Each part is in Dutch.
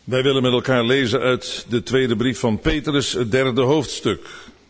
Wij willen met elkaar lezen uit de tweede brief van Petrus, het derde hoofdstuk.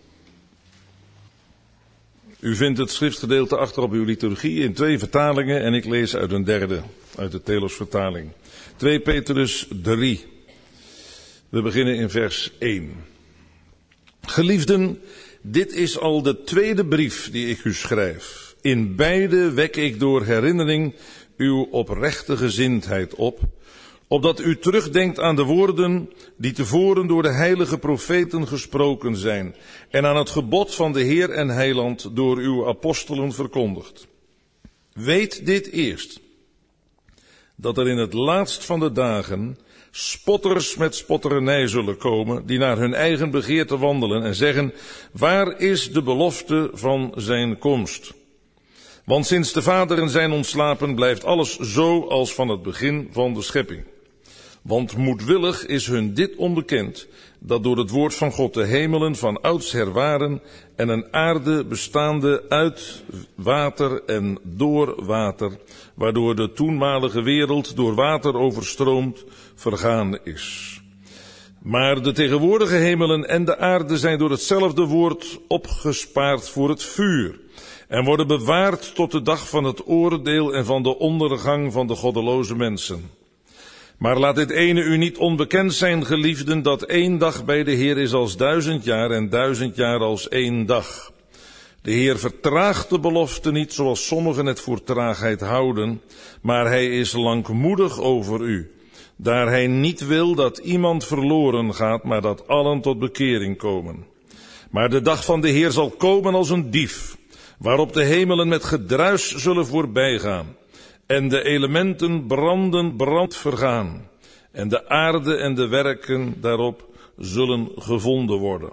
U vindt het schriftgedeelte achter op uw liturgie in 2 vertalingen en ik lees uit een derde, uit de Telos-vertaling. 2 Petrus 3. We beginnen in vers 1. Geliefden, dit is al de tweede brief die ik u schrijf. In beide wek ik door herinnering uw oprechte gezindheid op, opdat u terugdenkt aan de woorden die tevoren door de heilige profeten gesproken zijn en aan het gebod van de Heer en Heiland door uw apostelen verkondigd. Weet dit eerst, dat er in het laatst van de dagen spotters met spotternij zullen komen, die naar hun eigen begeerte wandelen en zeggen, waar is de belofte van zijn komst? Want sinds de vaderen zijn ontslapen, blijft alles zo als van het begin van de schepping. Want moedwillig is hun dit onbekend, dat door het woord van God de hemelen van oudsher waren en een aarde bestaande uit water en door water, waardoor de toenmalige wereld door water overstroomd vergaan is. Maar de tegenwoordige hemelen en de aarde zijn door hetzelfde woord opgespaard voor het vuur en worden bewaard tot de dag van het oordeel en van de ondergang van de goddeloze mensen. Maar laat dit ene u niet onbekend zijn, geliefden, dat 1 dag bij de Heer is als 1000 jaar en 1000 jaar als 1 dag. De Heer vertraagt de belofte niet zoals sommigen het voor traagheid houden, maar hij is langmoedig over u, daar hij niet wil dat iemand verloren gaat, maar dat allen tot bekering komen. Maar de dag van de Heer zal komen als een dief, waarop de hemelen met gedruis zullen voorbijgaan. En de elementen brand vergaan. En de aarde en de werken daarop zullen gevonden worden.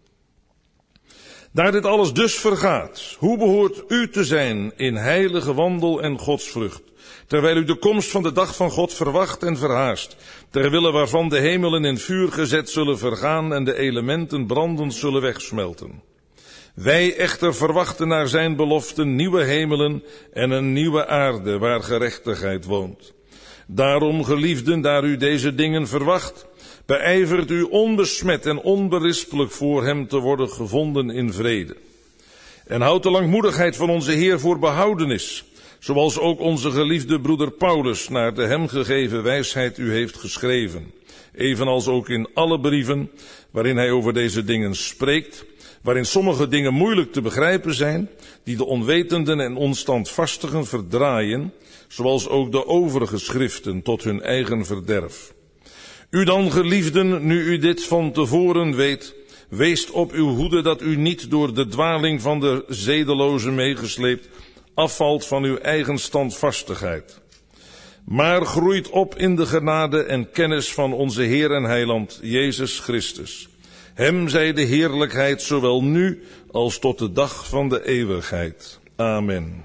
Daar dit alles dus vergaat, hoe behoort u te zijn in heilige wandel en godsvrucht, terwijl u de komst van de dag van God verwacht en verhaast, terwille waarvan de hemelen in vuur gezet zullen vergaan en de elementen brandend zullen wegsmelten. Wij echter verwachten naar zijn belofte nieuwe hemelen en een nieuwe aarde waar gerechtigheid woont. Daarom, geliefden, daar u deze dingen verwacht, beijvert u onbesmet en onberispelijk voor hem te worden gevonden in vrede. En houdt de langmoedigheid van onze Heer voor behoudenis, zoals ook onze geliefde broeder Paulus naar de hem gegeven wijsheid u heeft geschreven, evenals ook in alle brieven waarin hij over deze dingen spreekt, waarin sommige dingen moeilijk te begrijpen zijn, die de onwetenden en onstandvastigen verdraaien, zoals ook de overige schriften tot hun eigen verderf. U dan, geliefden, nu u dit van tevoren weet, weest op uw hoede dat u niet door de dwaling van de zedelozen meegesleept afvalt van uw eigen standvastigheid. Maar groeit op in de genade en kennis van onze Heer en Heiland, Jezus Christus. Hem zij de heerlijkheid zowel nu als tot de dag van de eeuwigheid. Amen.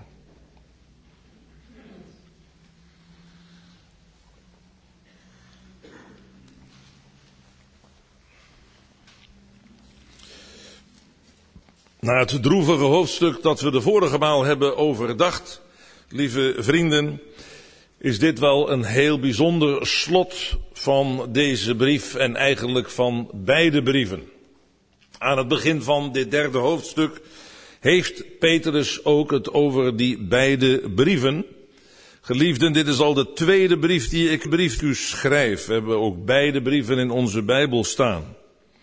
Na het droevige hoofdstuk dat we de vorige maal hebben overdacht, lieve vrienden, is dit wel een heel bijzonder slot van deze brief en eigenlijk van beide brieven. Aan het begin van dit derde hoofdstuk heeft Petrus ook het over die beide brieven. Geliefden, dit is al de tweede brief die ik u schrijf. We hebben ook beide brieven in onze Bijbel staan.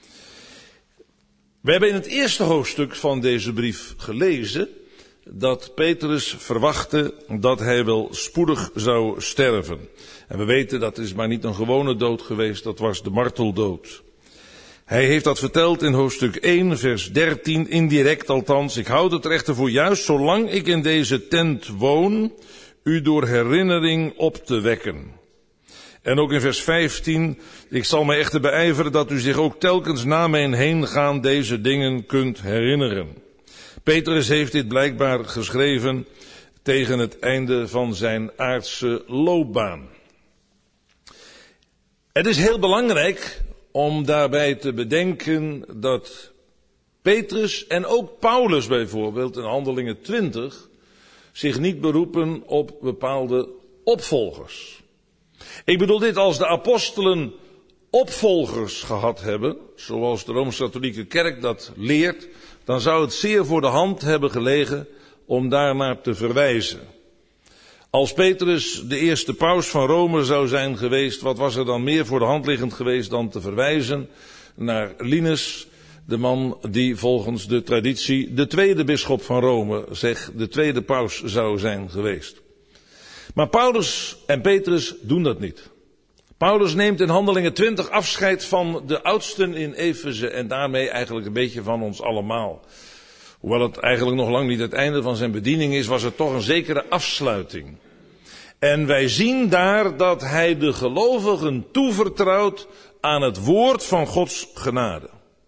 We hebben in het eerste hoofdstuk van deze brief gelezen dat Petrus verwachtte dat hij wel spoedig zou sterven. En we weten dat is maar niet een gewone dood geweest, dat was de marteldood. Hij heeft dat verteld in hoofdstuk 1, vers 13, indirect althans. Ik houd het er echter voor juist, zolang ik in deze tent woon, u door herinnering op te wekken. En ook in vers 15, ik zal mij echter beijveren dat u zich ook telkens na mijn heengaan deze dingen kunt herinneren. Petrus heeft dit blijkbaar geschreven tegen het einde van zijn aardse loopbaan. Het is heel belangrijk om daarbij te bedenken dat Petrus en ook Paulus bijvoorbeeld in Handelingen 20 zich niet beroepen op bepaalde opvolgers. Ik bedoel dit, als de apostelen opvolgers gehad hebben, zoals de Rooms-Katholieke Kerk dat leert, dan zou het zeer voor de hand hebben gelegen om daarnaar te verwijzen. Als Petrus de eerste paus van Rome zou zijn geweest, wat was er dan meer voor de hand liggend geweest dan te verwijzen naar Linus, de man die volgens de traditie de tweede bisschop van Rome, de tweede paus zou zijn geweest. Maar Paulus en Petrus doen dat niet. Paulus neemt in Handelingen 20 afscheid van de oudsten in Efeze en daarmee eigenlijk een beetje van ons allemaal. Hoewel het eigenlijk nog lang niet het einde van zijn bediening is, was het toch een zekere afsluiting. En wij zien daar dat hij de gelovigen toevertrouwt aan het woord van Gods genade.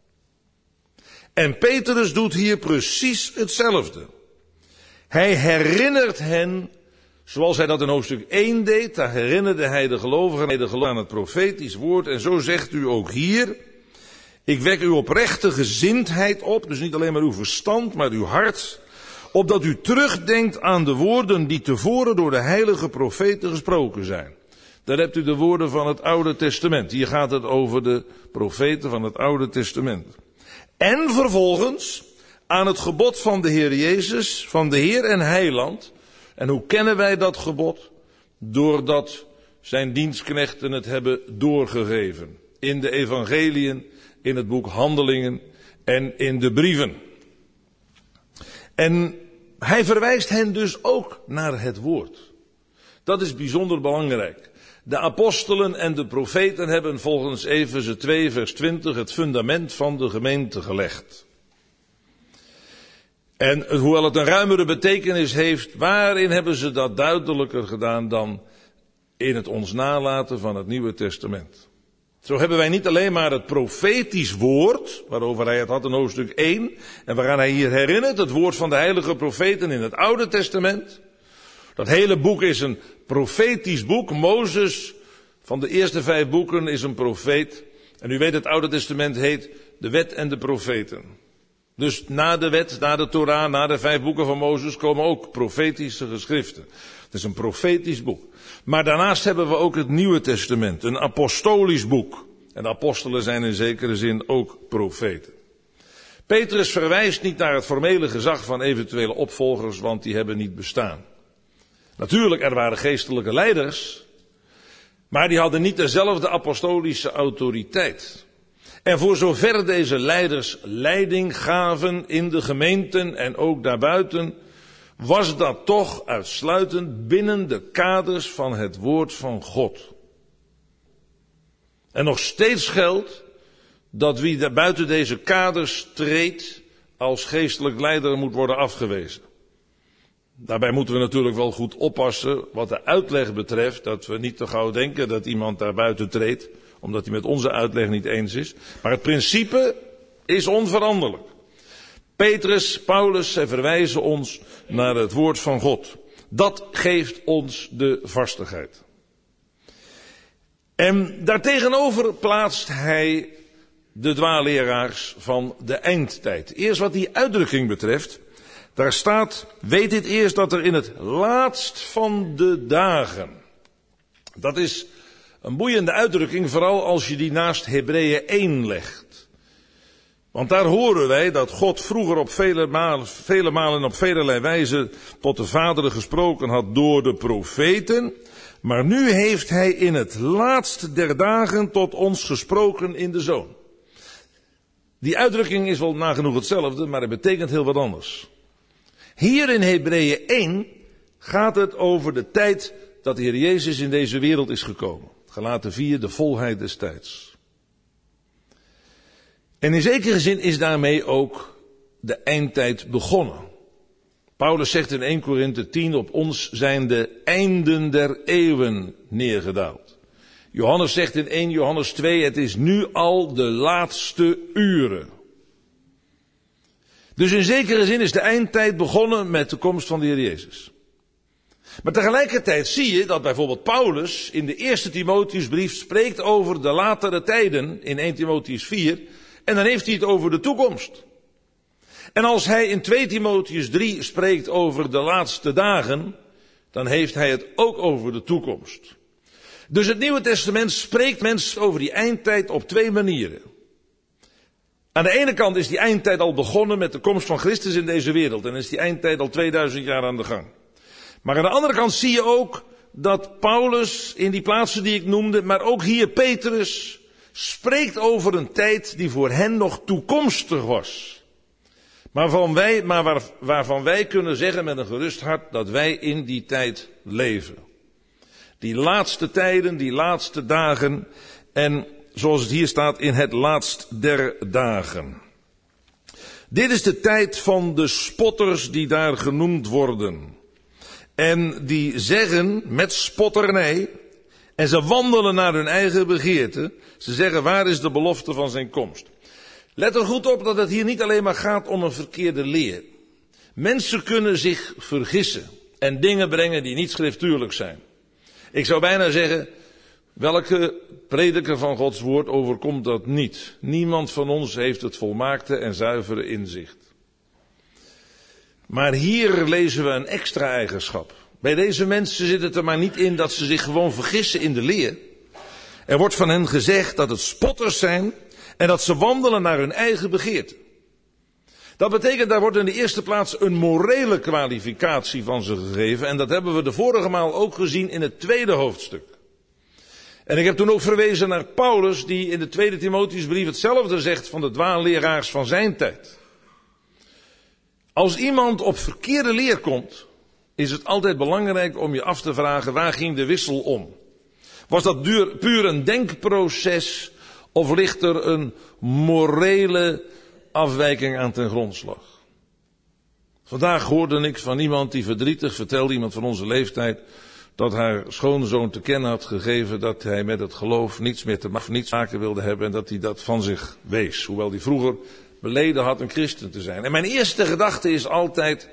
En Petrus doet hier precies hetzelfde. Hij herinnert hen, zoals hij dat in hoofdstuk 1 deed, daar herinnerde hij de gelovigen aan het profetisch woord. En zo zegt u ook hier: ik wek uw oprechte gezindheid op, dus niet alleen maar uw verstand, maar uw hart, opdat u terugdenkt aan de woorden die tevoren door de heilige profeten gesproken zijn. Daar hebt u de woorden van het Oude Testament. Hier gaat het over de profeten van het Oude Testament. En vervolgens aan het gebod van de Heer Jezus, van de Heer en Heiland. En hoe kennen wij dat gebod? Doordat zijn dienstknechten het hebben doorgegeven. In de evangeliën, in het boek Handelingen en in de brieven. En hij verwijst hen dus ook naar het woord. Dat is bijzonder belangrijk. De apostelen en de profeten hebben volgens Efeze 2 vers 20 het fundament van de gemeente gelegd. En hoewel het een ruimere betekenis heeft, waarin hebben ze dat duidelijker gedaan dan in het ons nalaten van het Nieuwe Testament. Zo hebben wij niet alleen maar het profetisch woord, waarover hij het had in hoofdstuk 1, en waaraan hij hier herinnert, het woord van de heilige profeten in het Oude Testament. Dat hele boek is een profetisch boek. Mozes van de eerste 5 boeken is een profeet. En u weet, het Oude Testament heet de wet en de profeten. Dus na de wet, na de Torah, na de 5 boeken van Mozes komen ook profetische geschriften. Het is een profetisch boek. Maar daarnaast hebben we ook het Nieuwe Testament, een apostolisch boek. En de apostelen zijn in zekere zin ook profeten. Petrus verwijst niet naar het formele gezag van eventuele opvolgers, want die hebben niet bestaan. Natuurlijk, er waren geestelijke leiders, maar die hadden niet dezelfde apostolische autoriteit. En voor zover deze leiders leiding gaven in de gemeenten en ook daarbuiten, was dat toch uitsluitend binnen de kaders van het woord van God. En nog steeds geldt dat wie daar buiten deze kaders treedt als geestelijk leider moet worden afgewezen. Daarbij moeten we natuurlijk wel goed oppassen wat de uitleg betreft, dat we niet te gauw denken dat iemand daar buiten treedt, omdat hij met onze uitleg niet eens is. Maar het principe is onveranderlijk. Petrus, Paulus, zij verwijzen ons naar het woord van God. Dat geeft ons de vastigheid. En daartegenover plaatst hij de dwaalleraars van de eindtijd. Eerst wat die uitdrukking betreft. Daar staat, weet dit eerst dat er in het laatst van de dagen. Dat is een boeiende uitdrukking, vooral als je die naast Hebreeën 1 legt. Want daar horen wij dat God vroeger op vele malen en op velerlei wijze tot de vaderen gesproken had door de profeten. Maar nu heeft hij in het laatst der dagen tot ons gesproken in de Zoon. Die uitdrukking is wel nagenoeg hetzelfde, maar het betekent heel wat anders. Hier in Hebreeën 1 gaat het over de tijd dat de Heer Jezus in deze wereld is gekomen. Galaten 4, de volheid des tijds. En in zekere zin is daarmee ook de eindtijd begonnen. Paulus zegt in 1 Korinthe 10, op ons zijn de einden der eeuwen neergedaald. Johannes zegt in 1 Johannes 2, het is nu al de laatste uren. Dus in zekere zin is de eindtijd begonnen met de komst van de Heer Jezus. Maar tegelijkertijd zie je dat bijvoorbeeld Paulus in de eerste Timotheusbrief spreekt over de latere tijden in 1 Timotheus 4. En dan heeft hij het over de toekomst. En als hij in 2 Timotheus 3 spreekt over de laatste dagen, dan heeft hij het ook over de toekomst. Dus het Nieuwe Testament spreekt mensen over die eindtijd op twee manieren. Aan de ene kant is die eindtijd al begonnen met de komst van Christus in deze wereld. En is die eindtijd al 2000 jaar aan de gang. Maar aan de andere kant zie je ook dat Paulus in die plaatsen die ik noemde, maar ook hier Petrus, spreekt over een tijd die voor hen nog toekomstig was. Maar waarvan wij kunnen zeggen met een gerust hart dat wij in die tijd leven. Die laatste tijden, die laatste dagen en zoals het hier staat in het laatst der dagen. Dit is de tijd van de spotters die daar genoemd worden. En die zeggen met spotternij, en ze wandelen naar hun eigen begeerte. Ze zeggen, waar is de belofte van zijn komst? Let er goed op dat het hier niet alleen maar gaat om een verkeerde leer. Mensen kunnen zich vergissen en dingen brengen die niet schriftuurlijk zijn. Ik zou bijna zeggen, welke prediker van Gods woord overkomt dat niet? Niemand van ons heeft het volmaakte en zuivere inzicht. Maar hier lezen we een extra eigenschap. Bij deze mensen zit het er maar niet in dat ze zich gewoon vergissen in de leer. Er wordt van hen gezegd dat het spotters zijn en dat ze wandelen naar hun eigen begeerte. Dat betekent, daar wordt in de eerste plaats een morele kwalificatie van ze gegeven. En dat hebben we de vorige maal ook gezien in het tweede hoofdstuk. En ik heb toen ook verwezen naar Paulus, die in de tweede Timotheusbrief hetzelfde zegt van de dwaalleraars van zijn tijd. Als iemand op verkeerde leer komt, is het altijd belangrijk om je af te vragen, waar ging de wissel om? Was dat puur een denkproces of ligt er een morele afwijking aan ten grondslag? Vandaag hoorde ik van iemand die verdrietig vertelde, iemand van onze leeftijd, dat haar schoonzoon te kennen had gegeven dat hij met het geloof niets meer te maken wilde hebben en dat hij dat van zich wees. Hoewel hij vroeger beleden had een christen te zijn. En mijn eerste gedachte is altijd,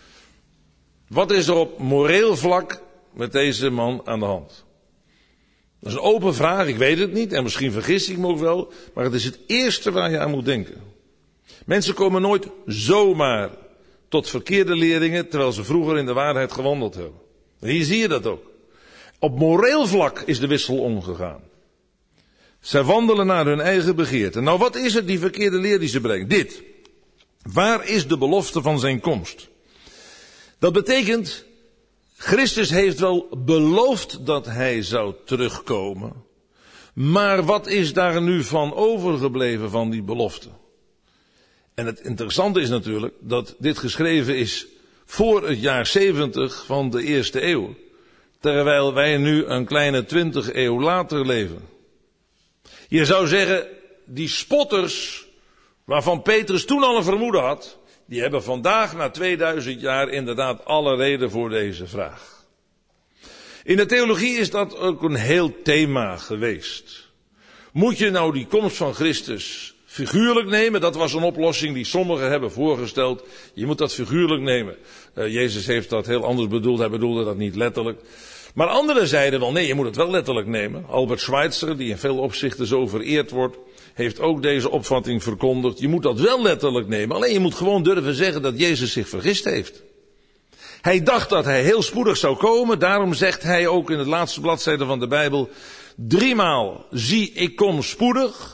wat is er op moreel vlak met deze man aan de hand? Dat is een open vraag, ik weet het niet en misschien vergis ik me ook wel, maar het is het eerste waar je aan moet denken. Mensen komen nooit zomaar tot verkeerde leringen terwijl ze vroeger in de waarheid gewandeld hebben. Hier zie je dat ook. Op moreel vlak is de wissel omgegaan. Zij wandelen naar hun eigen begeerte. Nou, wat is het, die verkeerde leer die ze brengen? Dit. Waar is de belofte van zijn komst? Dat betekent, Christus heeft wel beloofd dat hij zou terugkomen. Maar wat is daar nu van overgebleven van die belofte? En het interessante is natuurlijk dat dit geschreven is voor het jaar 70 van de eerste eeuw. Terwijl wij nu een kleine 20 eeuw later leven. Je zou zeggen, die spotters, waarvan Petrus toen al een vermoeden had, die hebben vandaag na 2000 jaar inderdaad alle reden voor deze vraag. In de theologie is dat ook een heel thema geweest. Moet je nou die komst van Christus figuurlijk nemen? Dat was een oplossing die sommigen hebben voorgesteld. Je moet dat figuurlijk nemen. Jezus heeft dat heel anders bedoeld. Hij bedoelde dat niet letterlijk. Maar anderen zeiden wel, nee, je moet het wel letterlijk nemen. Albert Schweitzer, die in veel opzichten zo vereerd wordt, heeft ook deze opvatting verkondigd. Je moet dat wel letterlijk nemen. Alleen je moet gewoon durven zeggen dat Jezus zich vergist heeft. Hij dacht dat hij heel spoedig zou komen. Daarom zegt hij ook in het laatste bladzijde van de Bijbel, 3 maal, zie ik kom spoedig.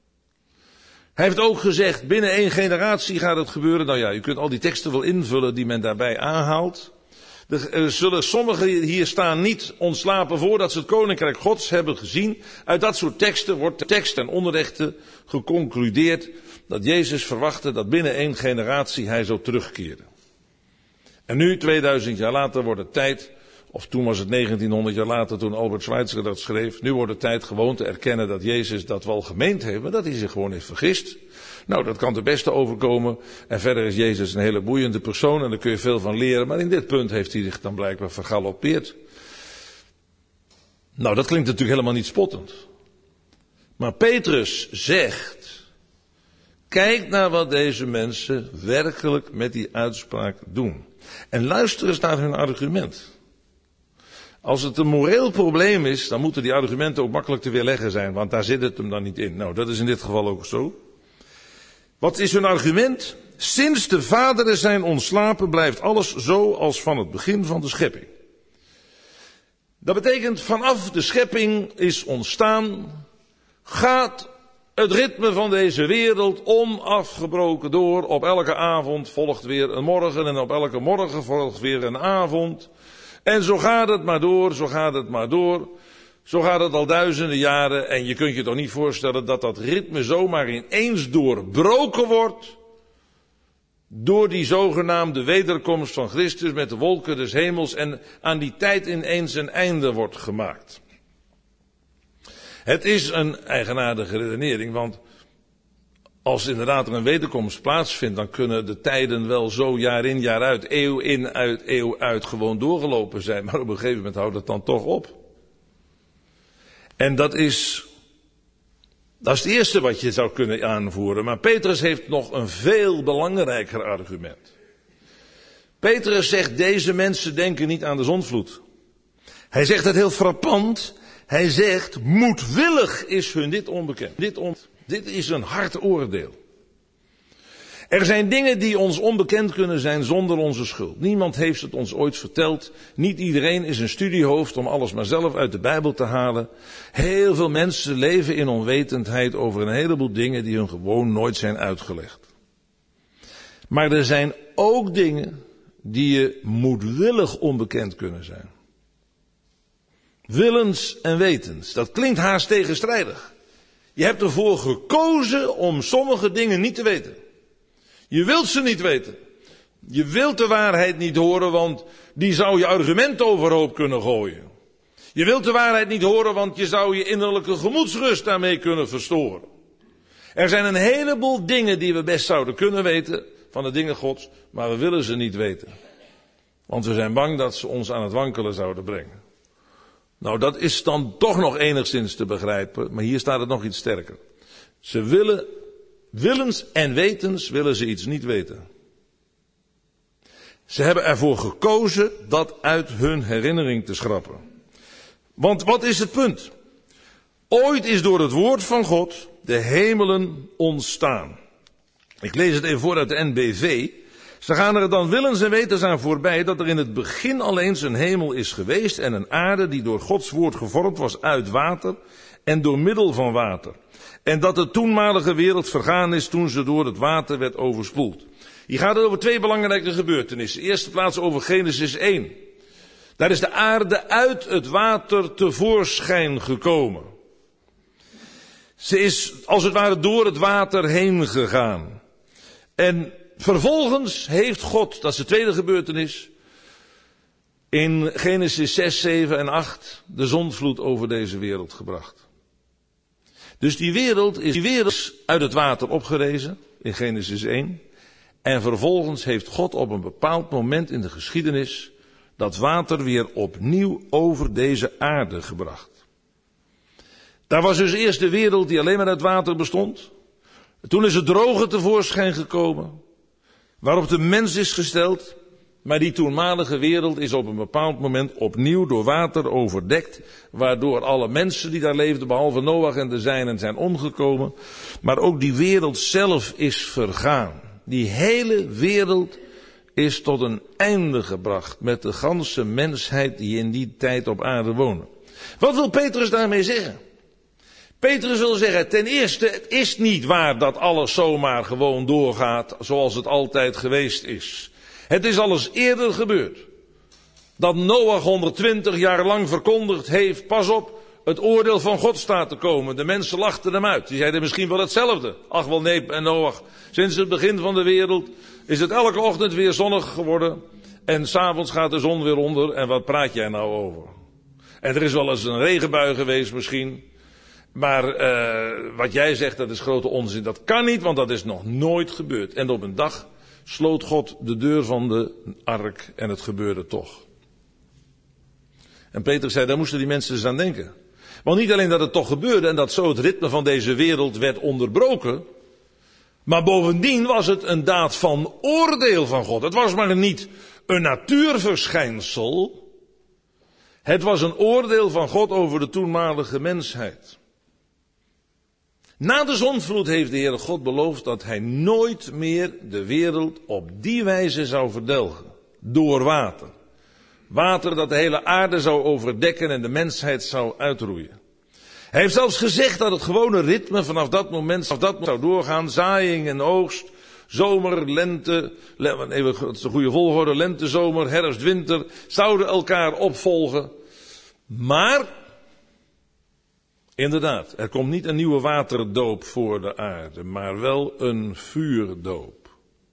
Hij heeft ook gezegd, binnen 1 generatie gaat het gebeuren. Nou ja, je kunt al die teksten wel invullen die men daarbij aanhaalt. Er zullen sommigen hier staan niet ontslapen voordat ze het koninkrijk Gods hebben gezien. Uit dat soort teksten wordt tekst en onderrichten geconcludeerd dat Jezus verwachtte dat binnen 1 generatie hij zou terugkeren. En nu, 2000 jaar later, wordt het tijd, of toen was het 1900 jaar later toen Albert Schweitzer dat schreef, nu wordt het tijd gewoon te erkennen dat Jezus dat wel gemeend heeft, maar dat hij zich gewoon heeft vergist. Nou, dat kan de beste overkomen. En verder is Jezus een hele boeiende persoon en daar kun je veel van leren. Maar in dit punt heeft hij zich dan blijkbaar vergaloppeerd. Nou, dat klinkt natuurlijk helemaal niet spottend. Maar Petrus zegt, kijk naar wat deze mensen werkelijk met die uitspraak doen. En luister eens naar hun argument. Als het een moreel probleem is, dan moeten die argumenten ook makkelijk te weerleggen zijn. Want daar zit het hem dan niet in. Nou, dat is in dit geval ook zo. Wat is hun argument? Sinds de vaderen zijn ontslapen blijft alles zo als van het begin van de schepping. Dat betekent vanaf de schepping is ontstaan, gaat het ritme van deze wereld onafgebroken door. Op elke avond volgt weer een morgen en op elke morgen volgt weer een avond. En zo gaat het maar door, zo gaat het maar door. Zo gaat het al duizenden jaren en je kunt je toch niet voorstellen dat dat ritme zomaar ineens doorbroken wordt door die zogenaamde wederkomst van Christus met de wolken des hemels en aan die tijd ineens een einde wordt gemaakt. Het is een eigenaardige redenering, want als inderdaad er een wederkomst plaatsvindt, dan kunnen de tijden wel zo jaar in jaar uit, eeuw in uit eeuw uit gewoon doorgelopen zijn, maar op een gegeven moment houdt het dan toch op. En dat is het eerste wat je zou kunnen aanvoeren. Maar Petrus heeft nog een veel belangrijker argument. Petrus zegt, deze mensen denken niet aan de zondvloed. Hij zegt het heel frappant. Hij zegt, moedwillig is hun dit onbekend. Dit is een hard oordeel. Er zijn dingen die ons onbekend kunnen zijn zonder onze schuld. Niemand heeft het ons ooit verteld. Niet iedereen is een studiehoofd om alles maar zelf uit de Bijbel te halen. Heel veel mensen leven in onwetendheid over een heleboel dingen die hun gewoon nooit zijn uitgelegd. Maar er zijn ook dingen die je moedwillig onbekend kunnen zijn. Willens en wetens. Dat klinkt haast tegenstrijdig. Je hebt ervoor gekozen om sommige dingen niet te weten. Je wilt ze niet weten. Je wilt de waarheid niet horen, want die zou je argument overhoop kunnen gooien. Je wilt de waarheid niet horen, want je zou je innerlijke gemoedsrust daarmee kunnen verstoren. Er zijn een heleboel dingen die we best zouden kunnen weten van de dingen Gods, maar we willen ze niet weten. Want we zijn bang dat ze ons aan het wankelen zouden brengen. Nou, dat is dan toch nog enigszins te begrijpen, maar hier staat het nog iets sterker. Ze willen, willens en wetens willen ze iets niet weten. Ze hebben ervoor gekozen dat uit hun herinnering te schrappen. Want wat is het punt? Ooit is door het woord van God de hemelen ontstaan. Ik lees het even voor uit de NBV. Ze gaan er dan willens en wetens aan voorbij dat er in het begin al eens een hemel is geweest en een aarde die door Gods woord gevormd was uit water en door middel van water. En dat de toenmalige wereld vergaan is toen ze door het water werd overspoeld. Hier gaat het over twee belangrijke gebeurtenissen. In de eerste plaats over Genesis 1. Daar is de aarde uit het water tevoorschijn gekomen. Ze is als het ware door het water heen gegaan. En vervolgens heeft God, dat is de tweede gebeurtenis, in Genesis 6, 7 en 8 de zondvloed over deze wereld gebracht. Dus die wereld is uit het water opgerezen in Genesis 1. En vervolgens heeft God op een bepaald moment in de geschiedenis dat water weer opnieuw over deze aarde gebracht. Daar was dus eerst de wereld die alleen maar uit water bestond. Toen is het droge tevoorschijn gekomen, waarop de mens is gesteld. Maar die toenmalige wereld is op een bepaald moment opnieuw door water overdekt, waardoor alle mensen die daar leefden, behalve Noach en de zijnen, zijn omgekomen. Maar ook die wereld zelf is vergaan. Die hele wereld is tot een einde gebracht met de ganse mensheid die in die tijd op aarde woonde. Wat wil Petrus daarmee zeggen? Petrus wil zeggen, ten eerste, het is niet waar dat alles zomaar gewoon doorgaat zoals het altijd geweest is. Het is alles eerder gebeurd. Dat Noach 120 jaar lang verkondigd heeft, pas op, het oordeel van God staat te komen. De mensen lachten hem uit. Die zeiden misschien wel hetzelfde. Ach wel nee, en Noach. Sinds het begin van de wereld is het elke ochtend weer zonnig geworden. En 's avonds gaat de zon weer onder. En wat praat jij nou over? En er is wel eens een regenbui geweest misschien. Maar wat jij zegt, dat is grote onzin. Dat kan niet, want dat is nog nooit gebeurd. En op een dag sloot God de deur van de ark en het gebeurde toch. En Petrus zei, daar moesten die mensen eens aan denken. Want niet alleen dat het toch gebeurde en dat zo het ritme van deze wereld werd onderbroken, maar bovendien was het een daad van oordeel van God. Het was maar niet een natuurverschijnsel. Het was een oordeel van God over de toenmalige mensheid. Na de zondvloed heeft de Heere God beloofd dat hij nooit meer de wereld op die wijze zou verdelgen. Door water. Water dat de hele aarde zou overdekken en de mensheid zou uitroeien. Hij heeft zelfs gezegd dat het gewone ritme vanaf dat moment zou doorgaan. Zaaiing en oogst, zomer, lente, het is de goede volgorde, lente, zomer, herfst, winter, zouden elkaar opvolgen. Maar, inderdaad, er komt niet een nieuwe waterdoop voor de aarde, maar wel een vuurdoop.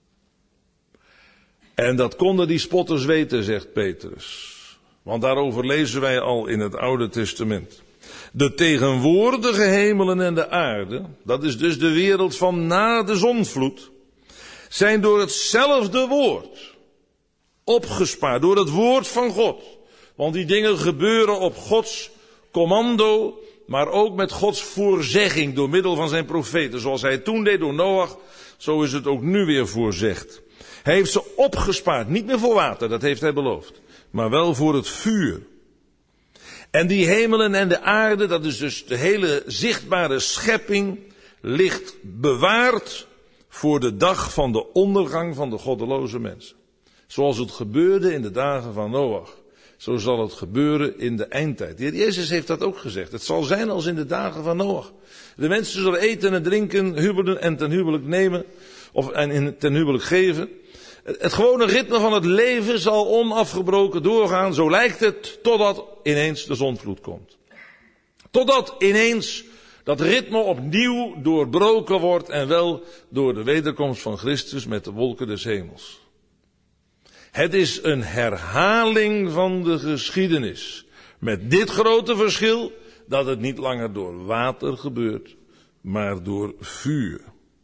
En dat konden die spotters weten, zegt Petrus. Want daarover lezen wij al in het Oude Testament. De tegenwoordige hemelen en de aarde, dat is dus de wereld van na de zondvloed, zijn door hetzelfde woord opgespaard, door het woord van God. Want die dingen gebeuren op Gods commando, maar ook met Gods voorzegging door middel van zijn profeten. Zoals hij toen deed door Noach, zo is het ook nu weer voorzegd. Hij heeft ze opgespaard, niet meer voor water, dat heeft hij beloofd, maar wel voor het vuur. En die hemelen en de aarde, dat is dus de hele zichtbare schepping, ligt bewaard voor de dag van de ondergang van de goddeloze mensen. Zoals het gebeurde in de dagen van Noach, zo zal het gebeuren in de eindtijd. De Heer Jezus heeft dat ook gezegd. Het zal zijn als in de dagen van Noach. De mensen zullen eten en drinken, huwelen en ten huwelijk nemen, en ten huwelijk geven. Het gewone ritme van het leven zal onafgebroken doorgaan, zo lijkt het, totdat ineens de zondvloed komt. Totdat ineens dat ritme opnieuw doorbroken wordt en wel door de wederkomst van Christus met de wolken des hemels. Het is een herhaling van de geschiedenis. Met dit grote verschil dat het niet langer door water gebeurt, maar door vuur.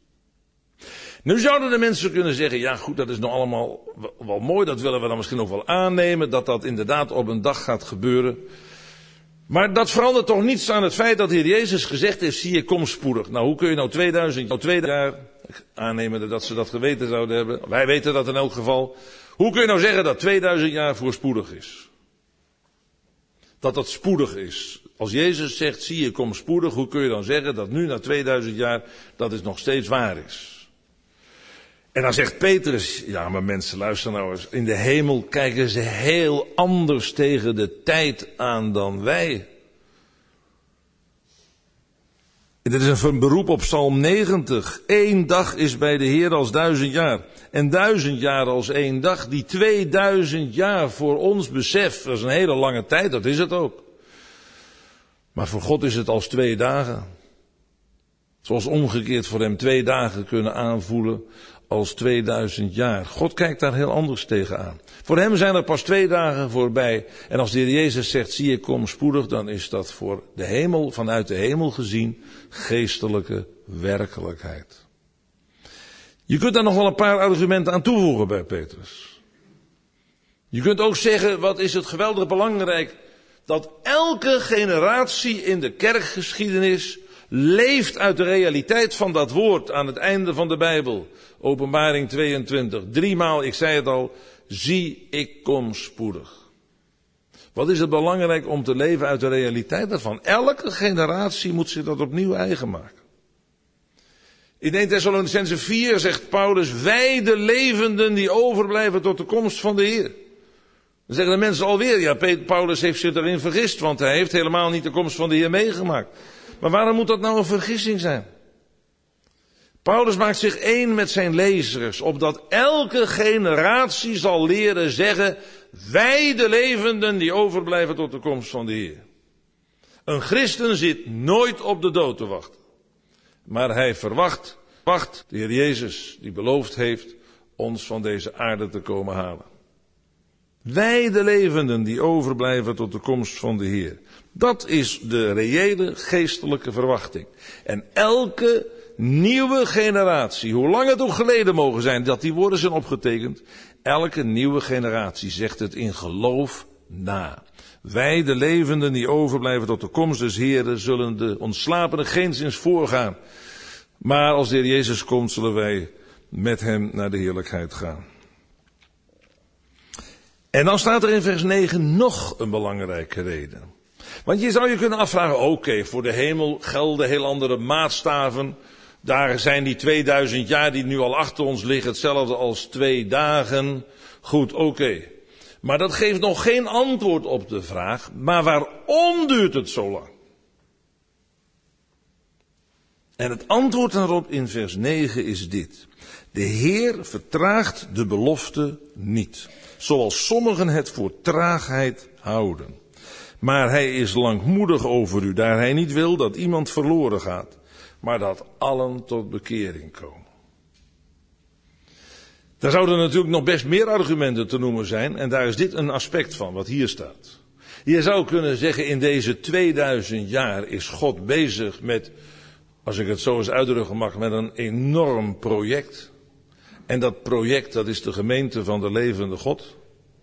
Nu zouden de mensen kunnen zeggen, ja goed, dat is nou allemaal wel mooi, dat willen we dan misschien ook wel aannemen, dat dat inderdaad op een dag gaat gebeuren. Maar dat verandert toch niets aan het feit dat de Heer Jezus gezegd heeft, zie je, kom spoedig. Nou, hoe kun je nou 2000 jaar, aannemen dat ze dat geweten zouden hebben, wij weten dat in elk geval. Hoe kun je nou zeggen dat 2000 jaar voorspoedig is? Dat spoedig is. Als Jezus zegt, zie je, kom spoedig, hoe kun je dan zeggen dat nu na 2000 jaar dat het nog steeds waar is? En dan zegt Petrus, ja maar mensen, luister nou eens, in de hemel kijken ze heel anders tegen de tijd aan dan wij. Dit is een beroep op Psalm 90. 1 dag is bij de Heer als 1000 jaar. En 1000 jaar als 1 dag. Die 2000 jaar voor ons besef, dat is een hele lange tijd, dat is het ook. Maar voor God is het als 2 dagen. Zoals omgekeerd voor hem 2 dagen kunnen aanvoelen als 2000 jaar. God kijkt daar heel anders tegenaan. Voor hem zijn er pas 2 dagen voorbij. En als de Heer Jezus zegt, zie je, kom spoedig, dan is dat voor de hemel, vanuit de hemel gezien, geestelijke werkelijkheid. Je kunt daar nog wel een paar argumenten aan toevoegen bij Petrus. Je kunt ook zeggen, wat is het geweldig belangrijk, dat elke generatie in de kerkgeschiedenis leeft uit de realiteit van dat woord aan het einde van de Bijbel. Openbaring 22. 3 maal, ik zei het al, zie ik kom spoedig. Wat is het belangrijk om te leven uit de realiteit daarvan? Elke generatie moet zich dat opnieuw eigen maken. In 1 Thessalonicenzen 4 zegt Paulus, wij de levenden die overblijven tot de komst van de Heer. Dan zeggen de mensen alweer, ja, Paulus heeft zich erin vergist, want hij heeft helemaal niet de komst van de Heer meegemaakt. Maar waarom moet dat nou een vergissing zijn? Paulus maakt zich één met zijn lezers, opdat elke generatie zal leren zeggen, wij de levenden die overblijven tot de komst van de Heer. Een christen zit nooit op de dood te wachten. Maar hij verwacht de Heer Jezus, die beloofd heeft ons van deze aarde te komen halen. Wij de levenden die overblijven tot de komst van de Heer. Dat is de reële geestelijke verwachting. En elke nieuwe generatie, hoe lang het ook geleden mogen zijn dat die woorden zijn opgetekend, elke nieuwe generatie zegt het in geloof na. Wij de levenden die overblijven tot de komst des Heeren zullen de ontslapenen geenszins voorgaan. Maar als de Heer Jezus komt, zullen wij met hem naar de heerlijkheid gaan. En dan staat er in vers 9 nog een belangrijke reden. Want je zou je kunnen afvragen, oké, voor de hemel gelden heel andere maatstaven. Daar zijn die 2000 jaar die nu al achter ons liggen hetzelfde als 2 dagen. Goed, oké. Maar dat geeft nog geen antwoord op de vraag, maar waarom duurt het zo lang? En het antwoord daarop in vers 9 is dit. De Heer vertraagt de belofte niet, zoals sommigen het voor traagheid houden. Maar hij is langmoedig over u, daar hij niet wil dat iemand verloren gaat, maar dat allen tot bekering komen. Daar zouden natuurlijk nog best meer argumenten te noemen zijn, en daar is dit een aspect van, wat hier staat. Je zou kunnen zeggen, in deze 2000 jaar is God bezig met, als ik het zo eens uitdrukken mag, met een enorm project. En dat project, dat is de gemeente van de levende God.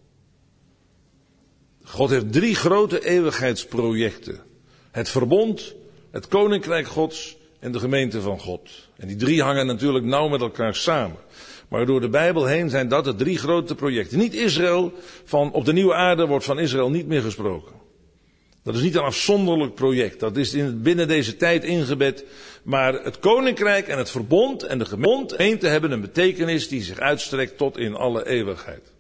God heeft 3 grote eeuwigheidsprojecten. Het verbond, het koninkrijk Gods en de gemeente van God. En die 3 hangen natuurlijk nauw met elkaar samen. Maar door de Bijbel heen zijn dat de 3 grote projecten. Niet Israël, op de nieuwe aarde wordt van Israël niet meer gesproken. Dat is niet een afzonderlijk project. Dat is binnen deze tijd ingebed. Maar het koninkrijk en het verbond en de gemeente hebben een betekenis die zich uitstrekt tot in alle eeuwigheid.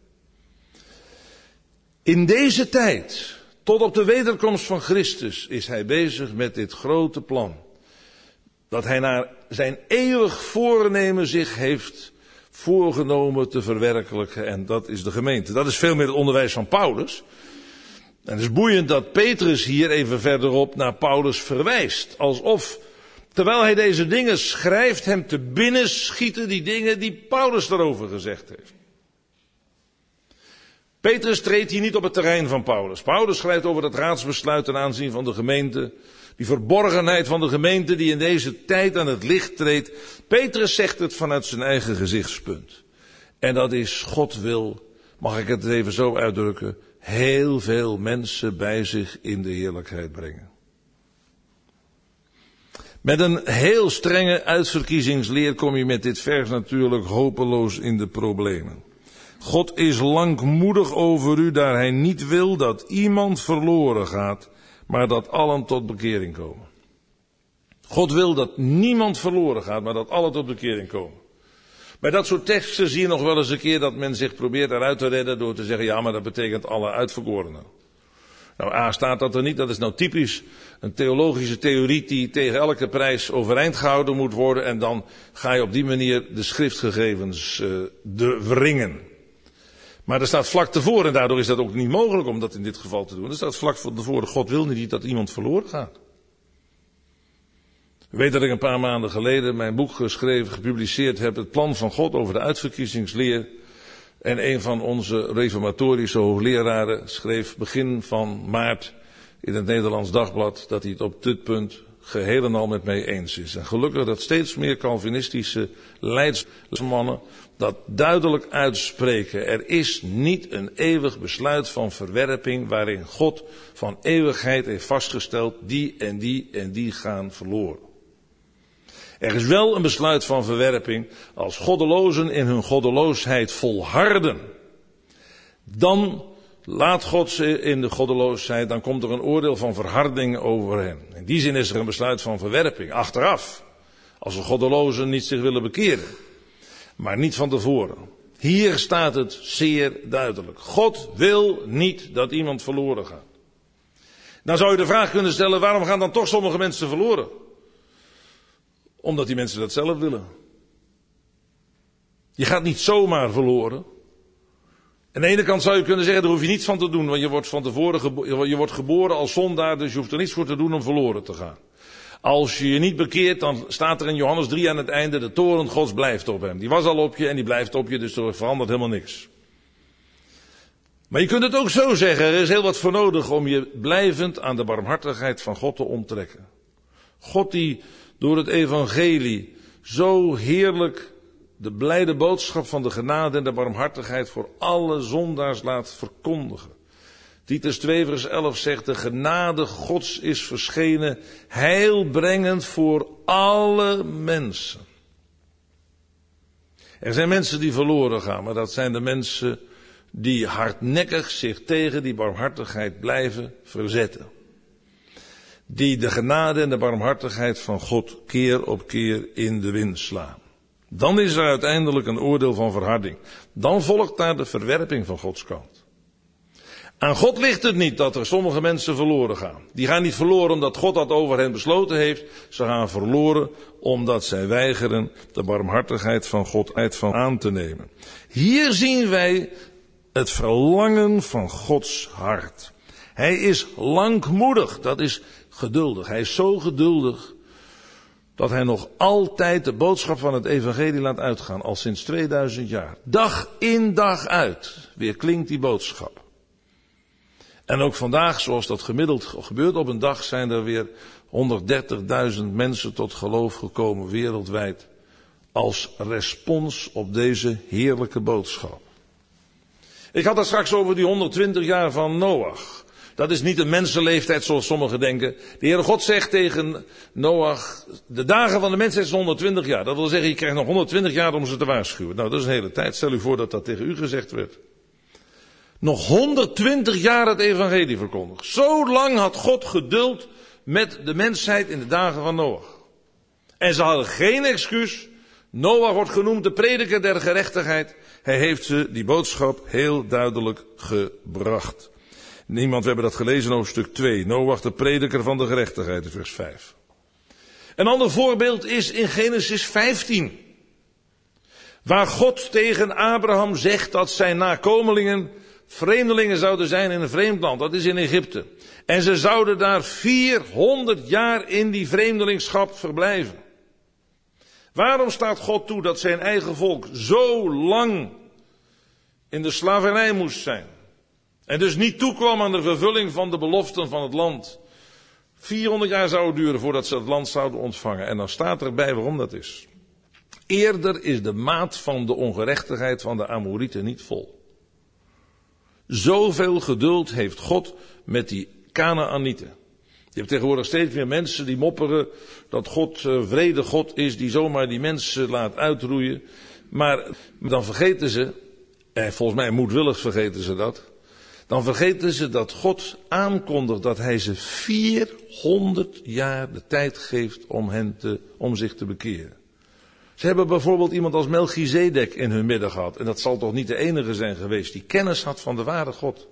In deze tijd, tot op de wederkomst van Christus, is hij bezig met dit grote plan. Dat hij naar zijn eeuwig voornemen zich heeft voorgenomen te verwerkelijken. En dat is de gemeente. Dat is veel meer het onderwijs van Paulus. En het is boeiend dat Petrus hier even verderop naar Paulus verwijst. Alsof, terwijl hij deze dingen schrijft, hem te binnen schieten die dingen die Paulus daarover gezegd heeft. Petrus treedt hier niet op het terrein van Paulus. Paulus schrijft over het raadsbesluit ten aanzien van de gemeente. Die verborgenheid van de gemeente die in deze tijd aan het licht treedt. Petrus zegt het vanuit zijn eigen gezichtspunt. En dat is, God wil, mag ik het even zo uitdrukken, heel veel mensen bij zich in de heerlijkheid brengen. Met een heel strenge uitverkiezingsleer kom je met dit vers natuurlijk hopeloos in de problemen. God is langmoedig over u, daar hij niet wil dat iemand verloren gaat, maar dat allen tot bekering komen. God wil dat niemand verloren gaat, maar dat allen tot bekering komen. Bij dat soort teksten zie je nog wel eens een keer dat men zich probeert eruit te redden door te zeggen, ja, maar dat betekent alle uitverkorenen. Nou, staat dat er niet. Dat is nou typisch een theologische theorie die tegen elke prijs overeind gehouden moet worden. En dan ga je op die manier de schriftgegevens wringen. Maar er staat vlak tevoren, en daardoor is dat ook niet mogelijk om dat in dit geval te doen. Er staat vlak tevoren, God wil niet dat iemand verloren gaat. U weet dat ik een paar maanden geleden mijn boek geschreven, gepubliceerd heb, Het plan van God over de uitverkiezingsleer. En een van onze reformatorische hoogleraren schreef begin van maart in het Nederlands Dagblad dat hij het op dit punt geheel en al met mij eens is. En gelukkig dat steeds meer Calvinistische leidsmannen dat duidelijk uitspreken. Er is niet een eeuwig besluit van verwerping waarin God van eeuwigheid heeft vastgesteld die en die en die gaan verloren. Er is wel een besluit van verwerping als goddelozen in hun goddeloosheid volharden. Dan laat God ze in de goddeloosheid, dan komt er een oordeel van verharding over hen. In die zin is er een besluit van verwerping, achteraf. Als de goddelozen niet zich willen bekeren. Maar niet van tevoren. Hier staat het zeer duidelijk. God wil niet dat iemand verloren gaat. Dan zou je de vraag kunnen stellen, waarom gaan dan toch sommige mensen verloren? Omdat die mensen dat zelf willen. Je gaat niet zomaar verloren. Aan de ene kant zou je kunnen zeggen, daar hoef je niets van te doen, want je wordt van tevoren je wordt geboren als zondaar, dus je hoeft er niets voor te doen om verloren te gaan. Als je je niet bekeert, dan staat er in Johannes 3 aan het einde, de toorn Gods blijft op hem. Die was al op je en die blijft op je, dus er verandert helemaal niks. Maar je kunt het ook zo zeggen, er is heel wat voor nodig om je blijvend aan de barmhartigheid van God te onttrekken. God die door het evangelie zo heerlijk de blijde boodschap van de genade en de barmhartigheid voor alle zondaars laat verkondigen. Titus 2 vers 11 zegt, de genade Gods is verschenen, heilbrengend voor alle mensen. Er zijn mensen die verloren gaan, maar dat zijn de mensen die hardnekkig zich tegen die barmhartigheid blijven verzetten. Die de genade en de barmhartigheid van God keer op keer in de wind slaan. Dan is er uiteindelijk een oordeel van verharding. Dan volgt daar de verwerping van Gods kant. Aan God ligt het niet dat er sommige mensen verloren gaan. Die gaan niet verloren omdat God dat over hen besloten heeft. Ze gaan verloren omdat zij weigeren de barmhartigheid van God aan te nemen. Hier zien wij het verlangen van Gods hart. Hij is langmoedig, dat is geduldig. Hij is zo geduldig dat hij nog altijd de boodschap van het evangelie laat uitgaan, al sinds 2000 jaar. Dag in dag uit weer klinkt die boodschap. En ook vandaag, zoals dat gemiddeld gebeurt op een dag, zijn er weer 130.000 mensen tot geloof gekomen wereldwijd als respons op deze heerlijke boodschap. Ik had het straks over die 120 jaar van Noach. Dat is niet een mensenleeftijd zoals sommigen denken. De Heere God zegt tegen Noach, de dagen van de mensheid zijn 120 jaar. Dat wil zeggen, je krijgt nog 120 jaar om ze te waarschuwen. Nou, dat is een hele tijd. Stel u voor dat dat tegen u gezegd werd. Nog 120 jaar het evangelie verkondigd. Zo lang had God geduld met de mensheid in de dagen van Noach. En ze hadden geen excuus. Noach wordt genoemd de prediker der gerechtigheid. Hij heeft ze die boodschap heel duidelijk gebracht. We hebben dat gelezen in hoofdstuk 2. Noach de prediker van de gerechtigheid in vers 5. Een ander voorbeeld is in Genesis 15. Waar God tegen Abraham zegt dat zijn nakomelingen vreemdelingen zouden zijn in een vreemd land. Dat is in Egypte. En ze zouden daar 400 jaar in die vreemdelingschap verblijven. Waarom staat God toe dat zijn eigen volk zo lang in de slavernij moest zijn? En dus niet toekwam aan de vervulling van de beloften van het land. 400 jaar zou het duren voordat ze het land zouden ontvangen. En dan staat erbij waarom dat is. Eerder is de maat van de ongerechtigheid van de Amorieten niet vol. Zoveel geduld heeft God met die Kanaanieten. Je hebt tegenwoordig steeds meer mensen die mopperen dat God vrede God is die zomaar die mensen laat uitroeien. Maar dan vergeten ze, en volgens mij moedwillig vergeten ze dat. Dan vergeten ze dat God aankondigt dat hij ze 400 jaar de tijd geeft om zich te bekeren. Ze hebben bijvoorbeeld iemand als Melchizedek in hun midden gehad. En dat zal toch niet de enige zijn geweest die kennis had van de ware God.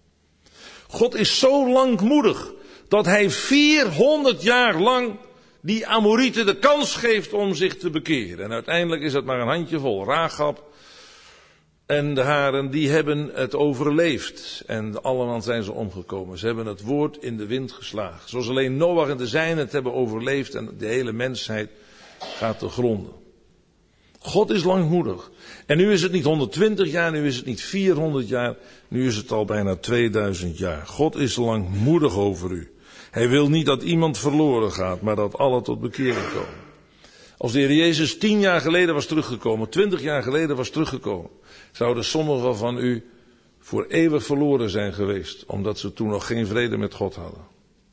God is zo langmoedig dat hij 400 jaar lang die Amorieten de kans geeft om zich te bekeren. En uiteindelijk is het maar een handjevol. Rahab en de haren, die hebben het overleefd. En allemaal zijn ze omgekomen. Ze hebben het woord in de wind geslagen. Zoals alleen Noach en de zijnen het hebben overleefd en de hele mensheid gaat te gronden. God is langmoedig. En nu is het niet 120 jaar, nu is het niet 400 jaar, nu is het al bijna 2000 jaar. God is langmoedig over u. Hij wil niet dat iemand verloren gaat, maar dat alle tot bekering komen. Als de Heer Jezus 10 jaar geleden was teruggekomen, 20 jaar geleden was teruggekomen, zouden sommigen van u voor eeuwig verloren zijn geweest, omdat ze toen nog geen vrede met God hadden.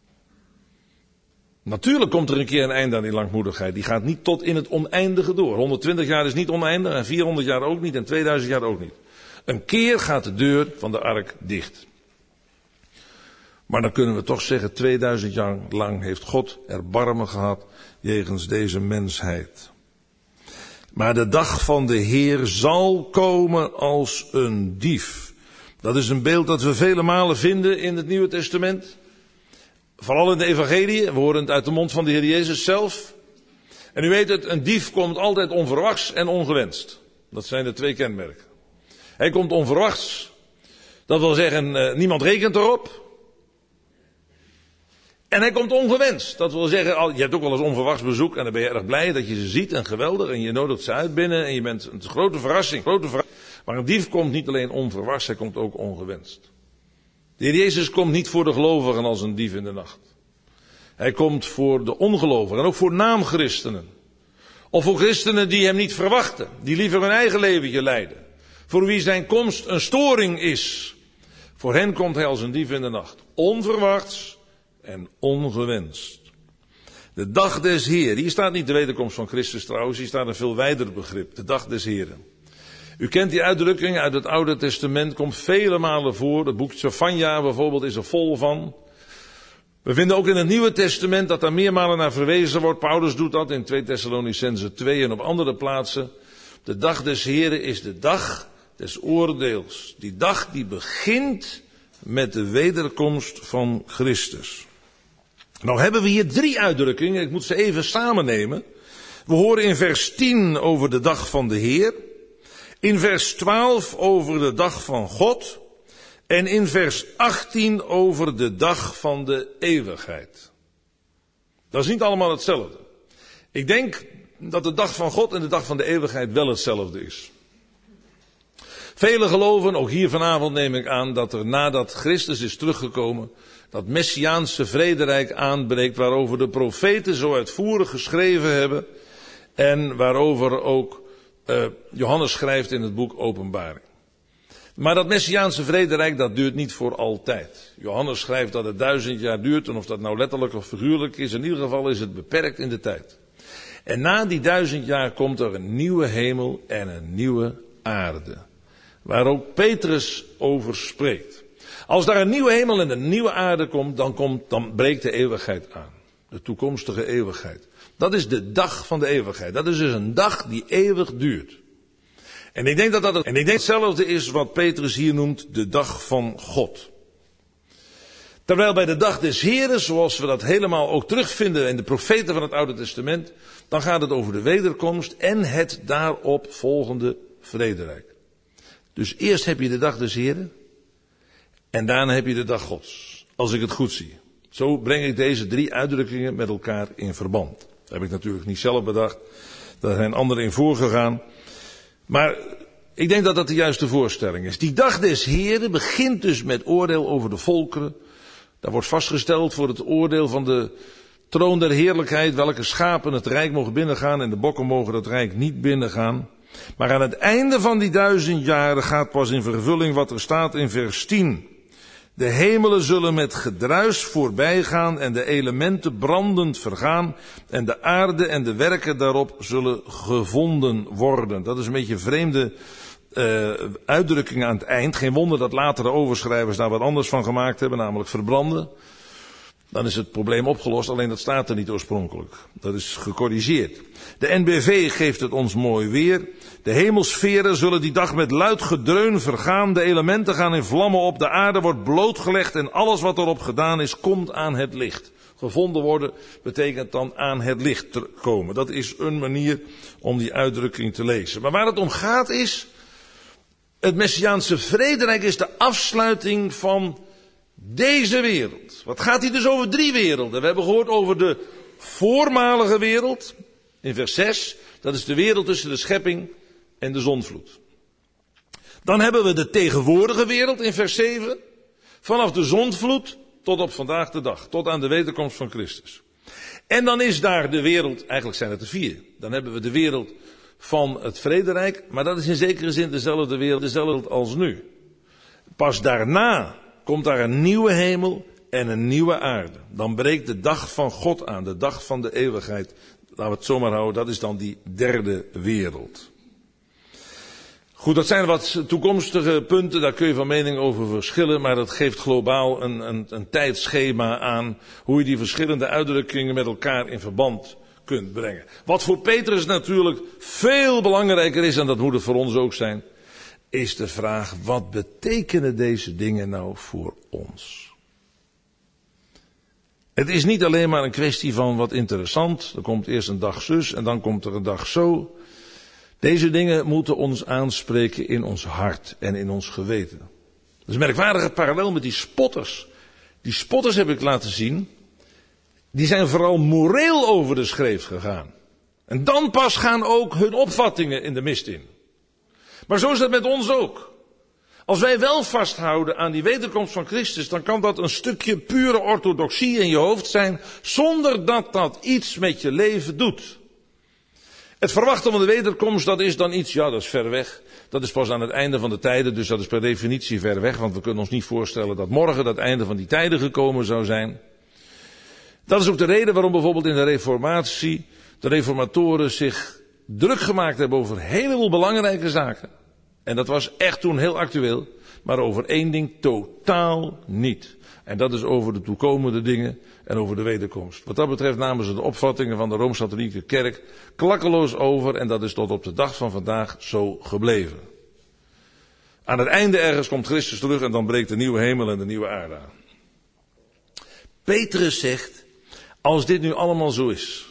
Natuurlijk komt er een keer een einde aan die langmoedigheid. Die gaat niet tot in het oneindige door. 120 jaar is niet oneindig en 400 jaar ook niet en 2000 jaar ook niet. Een keer gaat de deur van de ark dicht. Maar dan kunnen we toch zeggen, 2000 jaar lang heeft God erbarmen gehad jegens deze mensheid. Maar de dag van de Heer zal komen als een dief. Dat is een beeld dat we vele malen vinden in het Nieuwe Testament. Vooral in de evangelie, we horen het uit de mond van de Heer Jezus zelf. En u weet het, een dief komt altijd onverwachts en ongewenst. Dat zijn de 2 kenmerken. Hij komt onverwachts, dat wil zeggen, niemand rekent erop. En hij komt ongewenst, dat wil zeggen, je hebt ook wel eens onverwachts bezoek en dan ben je erg blij dat je ze ziet en geweldig en je nodigt ze uit binnen en je bent een grote verrassing. Maar een dief komt niet alleen onverwachts, hij komt ook ongewenst. De Heer Jezus komt niet voor de gelovigen als een dief in de nacht. Hij komt voor de ongelovigen en ook voor naamchristenen. Of voor christenen die hem niet verwachten, die liever hun eigen leventje leiden. Voor wie zijn komst een storing is. Voor hen komt hij als een dief in de nacht. Onverwachts en ongewenst. De dag des Heeren. Hier staat niet de wederkomst van Christus trouwens, hier staat een veel wijder begrip. De dag des Heeren. U kent die uitdrukking uit het Oude Testament, komt vele malen voor. Het boek Zefanja bijvoorbeeld is er vol van. We vinden ook in het Nieuwe Testament dat daar meermalen naar verwezen wordt. Paulus doet dat in 2 Thessalonicenzen 2 en op andere plaatsen. De dag des Heren is de dag des oordeels. Die dag die begint met de wederkomst van Christus. Nou hebben we hier 3 uitdrukkingen, ik moet ze even samennemen. We horen in vers 10 over de dag van de Heer, in vers 12 over de dag van God en in vers 18 over de dag van de eeuwigheid. Dat is niet allemaal hetzelfde. Ik denk dat de dag van God en de dag van de eeuwigheid wel hetzelfde is. Velen geloven, ook hier vanavond neem ik aan, dat er nadat Christus is teruggekomen, dat Messiaanse vrederijk aanbreekt waarover de profeten zo uitvoerig geschreven hebben en waarover ook Johannes schrijft in het boek Openbaring. Maar dat Messiaanse vrederijk, dat duurt niet voor altijd. Johannes schrijft dat het 1000 jaar duurt en of dat nou letterlijk of figuurlijk is, in ieder geval is het beperkt in de tijd. En na die 1000 jaar komt er een nieuwe hemel en een nieuwe aarde. Waar ook Petrus over spreekt. Als daar een nieuwe hemel en een nieuwe aarde komt, dan breekt de eeuwigheid aan. De toekomstige eeuwigheid. Dat is de dag van de eeuwigheid. Dat is dus een dag die eeuwig duurt. En ik denk dat hetzelfde is wat Petrus hier noemt de dag van God. Terwijl bij de dag des Heren, zoals we dat helemaal ook terugvinden in de profeten van het Oude Testament, dan gaat het over de wederkomst en het daarop volgende vrederijk. Dus eerst heb je de dag des Heren en daarna heb je de dag Gods. Als ik het goed zie. Zo breng ik deze 3 uitdrukkingen met elkaar in verband. Dat heb ik natuurlijk niet zelf bedacht. Daar zijn anderen in voorgegaan. Maar ik denk dat dat de juiste voorstelling is. Die dag des Heren begint dus met oordeel over de volkeren. Daar wordt vastgesteld voor het oordeel van de troon der heerlijkheid welke schapen het rijk mogen binnengaan en de bokken mogen het rijk niet binnengaan. Maar aan het einde van die 1000 jaren gaat pas in vervulling wat er staat in vers 10. De hemelen zullen met gedruis voorbij gaan en de elementen brandend vergaan en de aarde en de werken daarop zullen gevonden worden. Dat is een beetje een vreemde uitdrukking aan het eind. Geen wonder dat latere overschrijvers daar wat anders van gemaakt hebben, namelijk verbranden. Dan is het probleem opgelost, alleen dat staat er niet oorspronkelijk. Dat is gecorrigeerd. De NBV geeft het ons mooi weer. De hemelsferen zullen die dag met luid gedreun vergaan. De elementen gaan in vlammen op. De aarde wordt blootgelegd en alles wat erop gedaan is, komt aan het licht. Gevonden worden betekent dan aan het licht te komen. Dat is een manier om die uitdrukking te lezen. Maar waar het om gaat is, het Messiaanse vrederijk is de afsluiting van deze wereld. Wat gaat hier dus over 3 werelden? We hebben gehoord over de voormalige wereld, in vers 6. Dat is de wereld tussen de schepping en de zondvloed. Dan hebben we de tegenwoordige wereld in vers 7. Vanaf de zondvloed tot op vandaag de dag. Tot aan de wederkomst van Christus. En dan is daar de wereld, eigenlijk zijn het er 4. Dan hebben we de wereld van het vrederijk. Maar dat is in zekere zin dezelfde wereld als nu. Pas daarna komt daar een nieuwe hemel en een nieuwe aarde. Dan breekt de dag van God aan, de dag van de eeuwigheid. Laten we het zomaar houden, dat is dan die 3e wereld. Goed, dat zijn wat toekomstige punten, daar kun je van mening over verschillen, maar dat geeft globaal een tijdschema aan hoe je die verschillende uitdrukkingen met elkaar in verband kunt brengen. Wat voor Petrus natuurlijk veel belangrijker is, en dat moet het voor ons ook zijn, is de vraag, wat betekenen deze dingen nou voor ons? Het is niet alleen maar een kwestie van wat interessant, er komt eerst een dag zus en dan komt er een dag zo. Deze dingen moeten ons aanspreken in ons hart en in ons geweten. Dat is een merkwaardige parallel met die spotters. Die spotters heb ik laten zien, die zijn vooral moreel over de schreef gegaan. En dan pas gaan ook hun opvattingen in de mist in. Maar zo is dat met ons ook. Als wij wel vasthouden aan die wederkomst van Christus, dan kan dat een stukje pure orthodoxie in je hoofd zijn, zonder dat dat iets met je leven doet. Het verwachten van de wederkomst, dat is dan iets, ja, dat is ver weg. Dat is pas aan het einde van de tijden, dus dat is per definitie ver weg, want we kunnen ons niet voorstellen dat morgen dat einde van die tijden gekomen zou zijn. Dat is ook de reden waarom bijvoorbeeld in de Reformatie de reformatoren zich druk gemaakt hebben over een heleboel belangrijke zaken. En dat was echt toen heel actueel, maar over één ding totaal niet. En dat is over de toekomende dingen en over de wederkomst. Wat dat betreft namen ze de opvattingen van de Rooms-Katholieke Kerk klakkeloos over en dat is tot op de dag van vandaag zo gebleven. Aan het einde ergens komt Christus terug en dan breekt de nieuwe hemel en de nieuwe aarde aan. Petrus zegt, als dit nu allemaal zo is.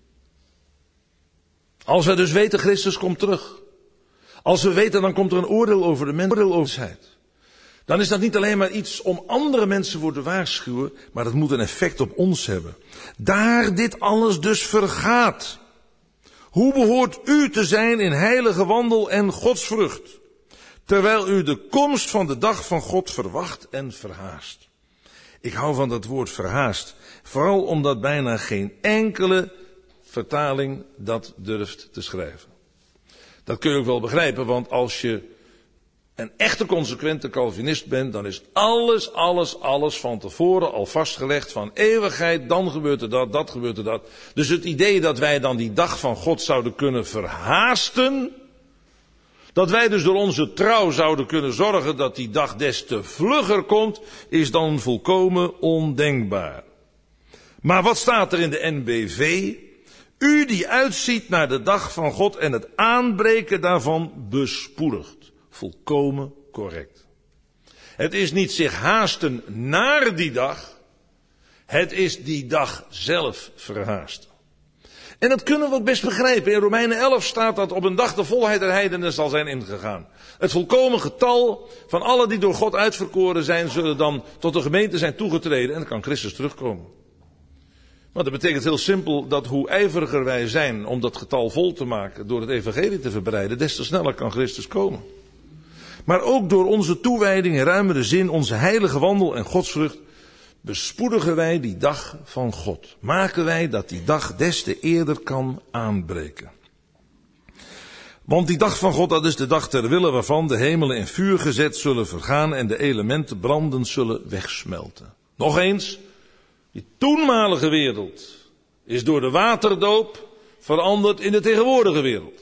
Als we dus weten, Christus komt terug. Als we weten, dan komt er een oordeel over de mensheid. Dan is dat niet alleen maar iets om andere mensen voor te waarschuwen, maar dat moet een effect op ons hebben. Daar dit alles dus vergaat. Hoe behoort u te zijn in heilige wandel en godsvrucht, terwijl u de komst van de dag van God verwacht en verhaast? Ik hou van dat woord verhaast, vooral omdat bijna geen enkele vertaling dat durft te schrijven. Dat kun je ook wel begrijpen, want als je een echte consequente Calvinist bent, dan is alles van tevoren al vastgelegd van eeuwigheid, dan gebeurt er dat gebeurt er dat. Dus het idee dat wij dan die dag van God zouden kunnen verhaasten, dat wij dus door onze trouw zouden kunnen zorgen dat die dag des te vlugger komt, is dan volkomen ondenkbaar. Maar wat staat er in de NBV? U die uitziet naar de dag van God en het aanbreken daarvan bespoedigt. Volkomen correct. Het is niet zich haasten naar die dag. Het is die dag zelf verhaasten. En dat kunnen we ook best begrijpen. In Romeinen 11 staat dat op een dag de volheid der heidenen zal zijn ingegaan. Het volkomen getal van alle die door God uitverkoren zijn, zullen dan tot de gemeente zijn toegetreden. En dan kan Christus terugkomen. Maar dat betekent heel simpel dat hoe ijveriger wij zijn om dat getal vol te maken, door het evangelie te verbreiden, des te sneller kan Christus komen. Maar ook door onze toewijding in ruimere zin, onze heilige wandel en godsvrucht, bespoedigen wij die dag van God. Maken wij dat die dag des te eerder kan aanbreken. Want die dag van God, dat is de dag ter wille waarvan de hemelen in vuur gezet zullen vergaan en de elementen brandend zullen wegsmelten. Nog eens, die toenmalige wereld is door de waterdoop veranderd in de tegenwoordige wereld.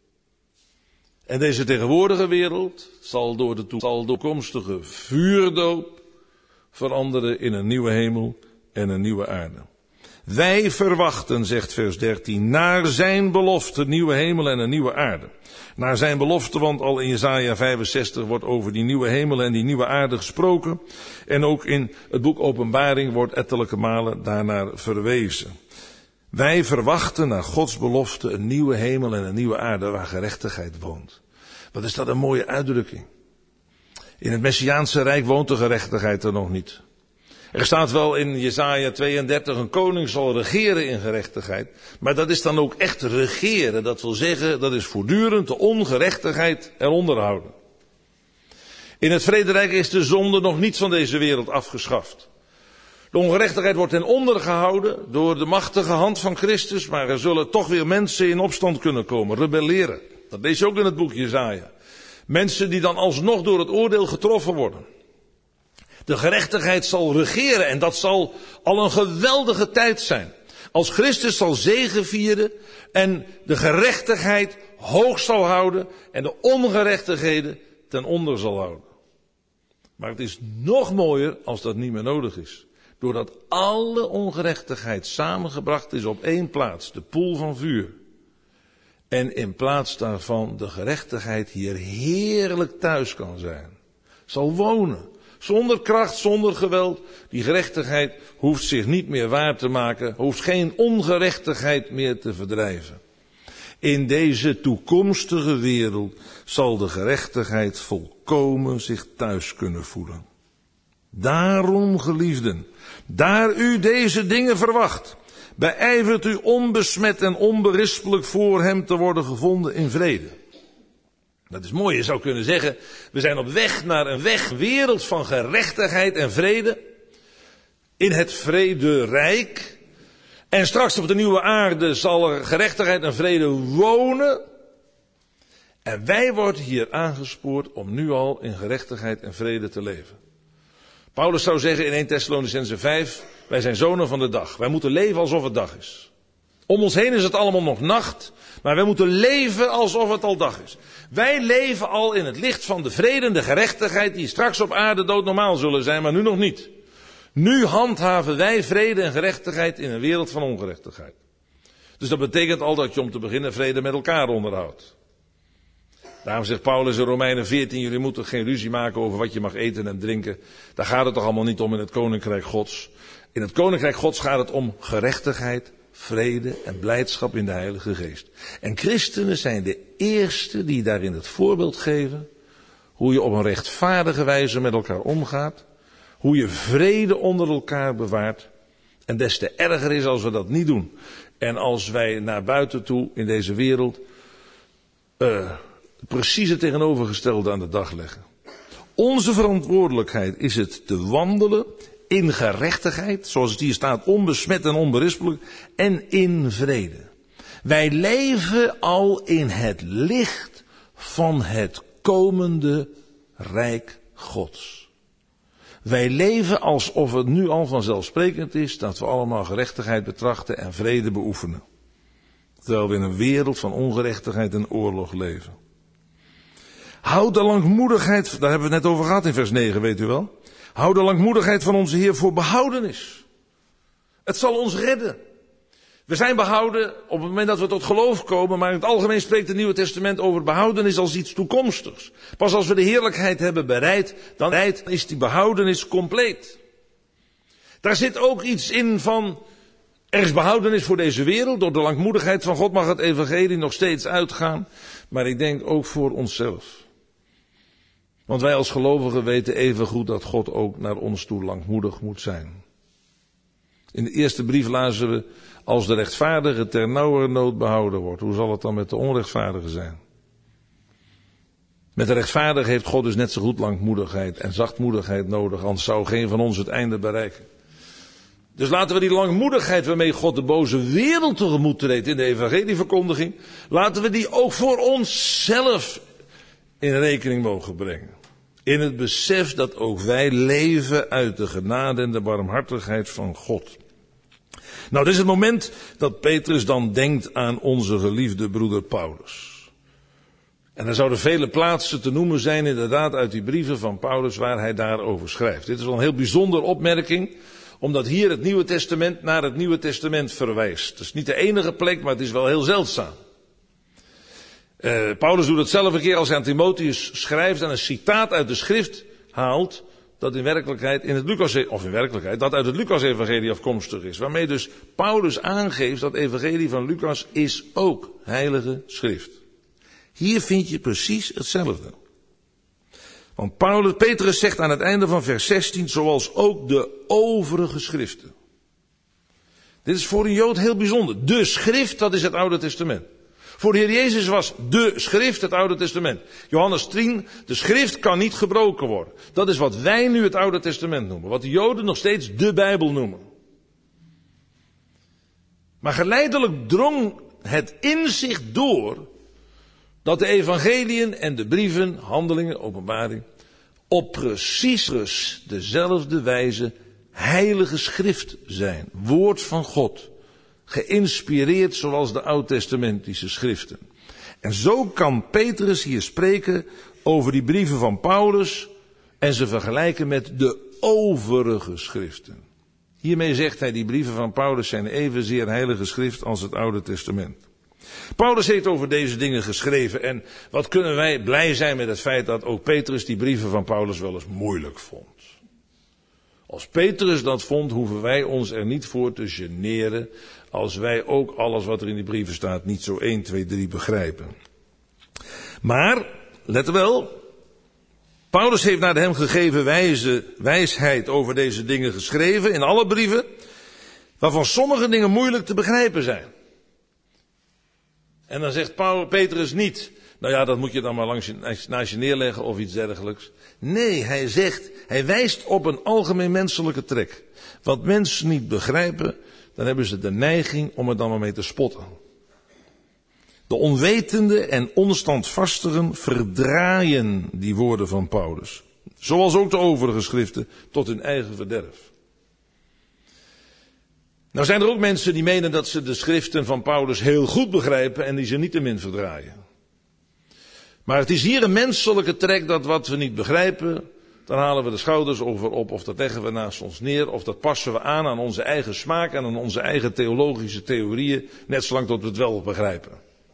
En deze tegenwoordige wereld zal door de toekomstige vuurdoop veranderen in een nieuwe hemel en een nieuwe aarde. Wij verwachten, zegt vers 13, naar zijn belofte nieuwe hemel en een nieuwe aarde. Naar zijn belofte, want al in Jesaja 65 wordt over die nieuwe hemel en die nieuwe aarde gesproken. En ook in het boek Openbaring wordt ettelijke malen daarnaar verwezen. Wij verwachten naar Gods belofte een nieuwe hemel en een nieuwe aarde waar gerechtigheid woont. Wat is dat een mooie uitdrukking. In het Messiaanse Rijk woont de gerechtigheid er nog niet. Er staat wel in Jesaja 32, een koning zal regeren in gerechtigheid. Maar dat is dan ook echt regeren. Dat wil zeggen, dat is voortdurend de ongerechtigheid eronder houden. In het vrederijk is de zonde nog niet van deze wereld afgeschaft. De ongerechtigheid wordt ten onder gehouden door de machtige hand van Christus. Maar er zullen toch weer mensen in opstand kunnen komen, rebelleren. Dat lees je ook in het boek Jesaja. Mensen die dan alsnog door het oordeel getroffen worden. De gerechtigheid zal regeren en dat zal al een geweldige tijd zijn. Als Christus zal zegevieren en de gerechtigheid hoog zal houden en de ongerechtigheden ten onder zal houden. Maar het is nog mooier als dat niet meer nodig is. Doordat alle ongerechtigheid samengebracht is op één plaats, de poel van vuur. En in plaats daarvan de gerechtigheid hier heerlijk thuis kan zijn. Zal wonen. Zonder kracht, zonder geweld. Die gerechtigheid hoeft zich niet meer waar te maken. Hoeft geen ongerechtigheid meer te verdrijven. In deze toekomstige wereld zal de gerechtigheid volkomen zich thuis kunnen voelen. Daarom, geliefden, daar u deze dingen verwacht, beijvert u onbesmet en onberispelijk voor hem te worden gevonden in vrede. Dat is mooi, je zou kunnen zeggen, we zijn op weg naar een wereld van gerechtigheid en vrede. In het vrederijk. En straks op de nieuwe aarde zal er gerechtigheid en vrede wonen. En wij worden hier aangespoord om nu al in gerechtigheid en vrede te leven. Paulus zou zeggen in 1 Thessalonicenzen 5, wij zijn zonen van de dag. Wij moeten leven alsof het dag is. Om ons heen is het allemaal nog nacht, maar wij moeten leven alsof het al dag is. Wij leven al in het licht van de vrede en de gerechtigheid die straks op aarde doodnormaal zullen zijn, maar nu nog niet. Nu handhaven wij vrede en gerechtigheid in een wereld van ongerechtigheid. Dus dat betekent al dat je om te beginnen vrede met elkaar onderhoudt. Daarom zegt Paulus in Romeinen 14, jullie moeten geen ruzie maken over wat je mag eten en drinken. Daar gaat het toch allemaal niet om in het koninkrijk Gods. In het koninkrijk Gods gaat het om gerechtigheid, vrede en blijdschap in de Heilige Geest. En christenen zijn de eerste die daarin het voorbeeld geven. Hoe je op een rechtvaardige wijze met elkaar omgaat. Hoe je vrede onder elkaar bewaart. En des te erger is als we dat niet doen. En als wij naar buiten toe in deze wereld precies het tegenovergestelde aan de dag leggen. Onze verantwoordelijkheid is het te wandelen in gerechtigheid, zoals het hier staat, onbesmet en onberispelijk, en in vrede. Wij leven al in het licht van het komende Rijk Gods. Wij leven alsof het nu al vanzelfsprekend is dat we allemaal gerechtigheid betrachten en vrede beoefenen. Terwijl we in een wereld van ongerechtigheid en oorlog leven. Houd de langmoedigheid, daar hebben we het net over gehad in vers 9, weet u wel. Houd de langmoedigheid van onze Heer voor behoudenis. Het zal ons redden. We zijn behouden op het moment dat we tot geloof komen, maar in het algemeen spreekt het Nieuwe Testament over behoudenis als iets toekomstigs. Pas als we de heerlijkheid hebben bereikt, dan is die behoudenis compleet. Daar zit ook iets in van, er is behoudenis voor deze wereld, door de langmoedigheid van God mag het evangelie nog steeds uitgaan, maar ik denk ook voor onszelf. Want wij als gelovigen weten even goed dat God ook naar ons toe langmoedig moet zijn. In de eerste brief lazen we, als de rechtvaardige ter nauwernood behouden wordt, hoe zal het dan met de onrechtvaardige zijn? Met de rechtvaardige heeft God dus net zo goed langmoedigheid en zachtmoedigheid nodig, anders zou geen van ons het einde bereiken. Dus laten we die langmoedigheid waarmee God de boze wereld tegemoet treedt in de evangelieverkondiging, laten we die ook voor onszelf in rekening mogen brengen. In het besef dat ook wij leven uit de genade en de barmhartigheid van God. Nou, dit is het moment dat Petrus dan denkt aan onze geliefde broeder Paulus. En er zouden vele plaatsen te noemen zijn inderdaad uit die brieven van Paulus waar hij daarover schrijft. Dit is wel een heel bijzondere opmerking, omdat hier het Nieuwe Testament naar het Nieuwe Testament verwijst. Het is niet de enige plek, maar het is wel heel zeldzaam. Paulus doet het zelf een keer als hij aan Timotheus schrijft en een citaat uit de schrift haalt, dat in werkelijkheid dat uit het Lucas-evangelie afkomstig is. Waarmee dus Paulus aangeeft dat evangelie van Lucas is ook heilige schrift. Hier vind je precies hetzelfde. Want Petrus zegt aan het einde van vers 16, zoals ook de overige schriften. Dit is voor een Jood heel bijzonder. De schrift, dat is het Oude Testament. Voor de Heer Jezus was de schrift het Oude Testament. Johannes 10, de schrift kan niet gebroken worden. Dat is wat wij nu het Oude Testament noemen. Wat de Joden nog steeds de Bijbel noemen. Maar geleidelijk drong het inzicht door dat de evangeliën en de brieven, handelingen, openbaring, op precies dezelfde wijze heilige schrift zijn. Woord van God. Geïnspireerd zoals de oud-testamentische schriften. En zo kan Petrus hier spreken over die brieven van Paulus en ze vergelijken met de overige schriften. Hiermee zegt hij, die brieven van Paulus zijn evenzeer heilige schrift als het Oude Testament. Paulus heeft over deze dingen geschreven en wat kunnen wij blij zijn met het feit dat ook Petrus die brieven van Paulus wel eens moeilijk vond. Als Petrus dat vond, hoeven wij ons er niet voor te generen als wij ook alles wat er in die brieven staat niet zo 1, 2, 3 begrijpen. Maar, let wel, Paulus heeft naar de hem gegeven wijsheid over deze dingen geschreven in alle brieven, waarvan sommige dingen moeilijk te begrijpen zijn. En dan zegt Petrus niet, nou ja, dat moet je dan maar naast je neerleggen of iets dergelijks. Nee, hij wijst op een algemeen menselijke trek. Wat mensen niet begrijpen, dan hebben ze de neiging om er dan maar mee te spotten. De onwetenden en onstandvastigen verdraaien die woorden van Paulus. Zoals ook de overige schriften tot hun eigen verderf. Nou zijn er ook mensen die menen dat ze de schriften van Paulus heel goed begrijpen en die ze niettemin verdraaien. Maar het is hier een menselijke trek dat wat we niet begrijpen, dan halen we de schouders over op of dat leggen we naast ons neer of dat passen we aan onze eigen smaak en aan onze eigen theologische theorieën, net zolang tot we het wel begrijpen.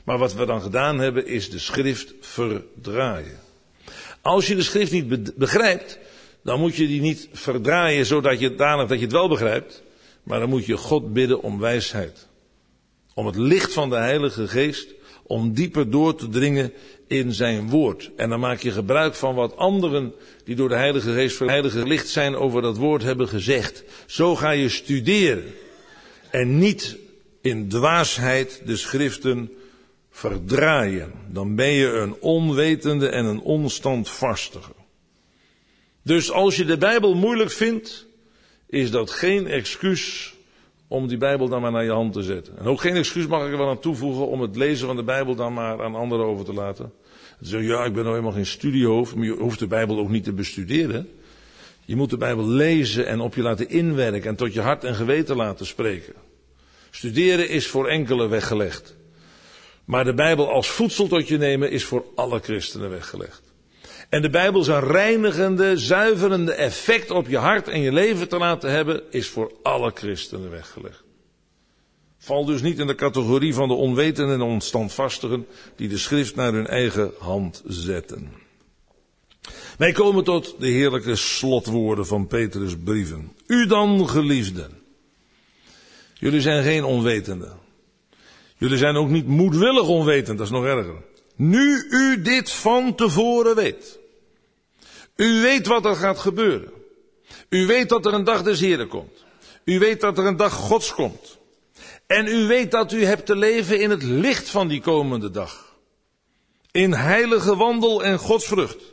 Maar wat we dan gedaan hebben is de schrift verdraaien. Als je de schrift niet begrijpt, dan moet je die niet verdraaien zodat je dadelijk dat je het wel begrijpt. Maar dan moet je God bidden om wijsheid. Om het licht van de Heilige Geest, om dieper door te dringen in zijn woord. En dan maak je gebruik van wat anderen die door de Heilige Geest verlicht zijn over dat woord hebben gezegd. Zo ga je studeren. En niet in dwaasheid de schriften verdraaien. Dan ben je een onwetende en een onstandvastige. Dus als je de Bijbel moeilijk vindt, is dat geen excuus om die Bijbel dan maar naar je hand te zetten. En ook geen excuus, mag ik er wel aan toevoegen, om het lezen van de Bijbel dan maar aan anderen over te laten. Zo, ja, ik ben nou helemaal geen studiehoofd, maar je hoeft de Bijbel ook niet te bestuderen. Je moet de Bijbel lezen en op je laten inwerken en tot je hart en geweten laten spreken. Studeren is voor enkelen weggelegd. Maar de Bijbel als voedsel tot je nemen is voor alle christenen weggelegd. En de Bijbel zijn reinigende, zuiverende effect op je hart en je leven te laten hebben, is voor alle christenen weggelegd. Val dus niet in de categorie van de onwetenden en onstandvastigen die de schrift naar hun eigen hand zetten. Wij komen tot de heerlijke slotwoorden van Petrus' brieven. U dan, geliefden. Jullie zijn geen onwetenden. Jullie zijn ook niet moedwillig onwetend, dat is nog erger. Nu u dit van tevoren weet. U weet wat er gaat gebeuren. U weet dat er een dag des Heren komt. U weet dat er een dag Gods komt. En u weet dat u hebt te leven in het licht van die komende dag. In heilige wandel en godsvrucht.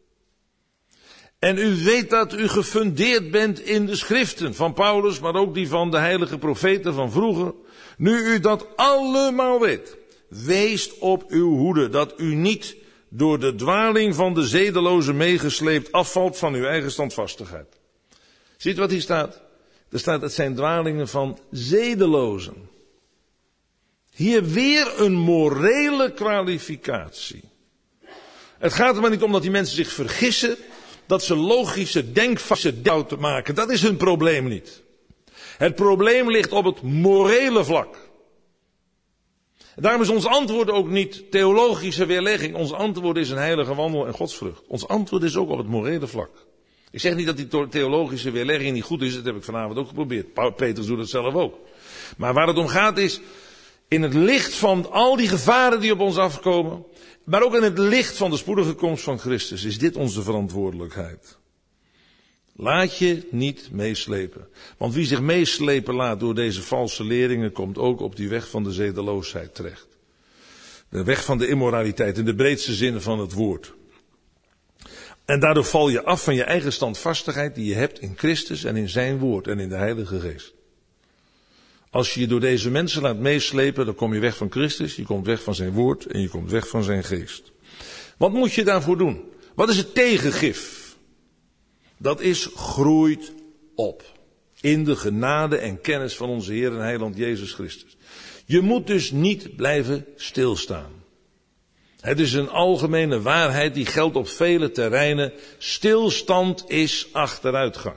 En u weet dat u gefundeerd bent in de schriften van Paulus, maar ook die van de heilige profeten van vroeger. Nu u dat allemaal weet, wees op uw hoede, dat u niet door de dwaling van de zedelozen meegesleept afvalt van uw eigen standvastigheid. Ziet wat hier staat? Er staat, het zijn dwalingen van zedelozen. Hier weer een morele kwalificatie. Het gaat er maar niet om dat die mensen zich vergissen, dat ze logische denkfouten maken. Dat is hun probleem niet. Het probleem ligt op het morele vlak. En daarom is ons antwoord ook niet theologische weerlegging. Ons antwoord is een heilige wandel en godsvrucht. Ons antwoord is ook op het morele vlak. Ik zeg niet dat die theologische weerlegging niet goed is. Dat heb ik vanavond ook geprobeerd. Petrus doet het zelf ook. Maar waar het om gaat is, in het licht van al die gevaren die op ons afkomen, maar ook in het licht van de spoedige komst van Christus, is dit onze verantwoordelijkheid. Laat je niet meeslepen. Want wie zich meeslepen laat door deze valse leringen, komt ook op die weg van de zedeloosheid terecht. De weg van de immoraliteit in de breedste zin van het woord. En daardoor val je af van je eigen standvastigheid die je hebt in Christus en in zijn woord en in de Heilige Geest. Als je je door deze mensen laat meeslepen, dan kom je weg van Christus, je komt weg van zijn woord en je komt weg van zijn geest. Wat moet je daarvoor doen? Wat is het tegengif? Dat is groeit op. In de genade en kennis van onze Heer en Heiland Jezus Christus. Je moet dus niet blijven stilstaan. Het is een algemene waarheid die geldt op vele terreinen. Stilstand is achteruitgang.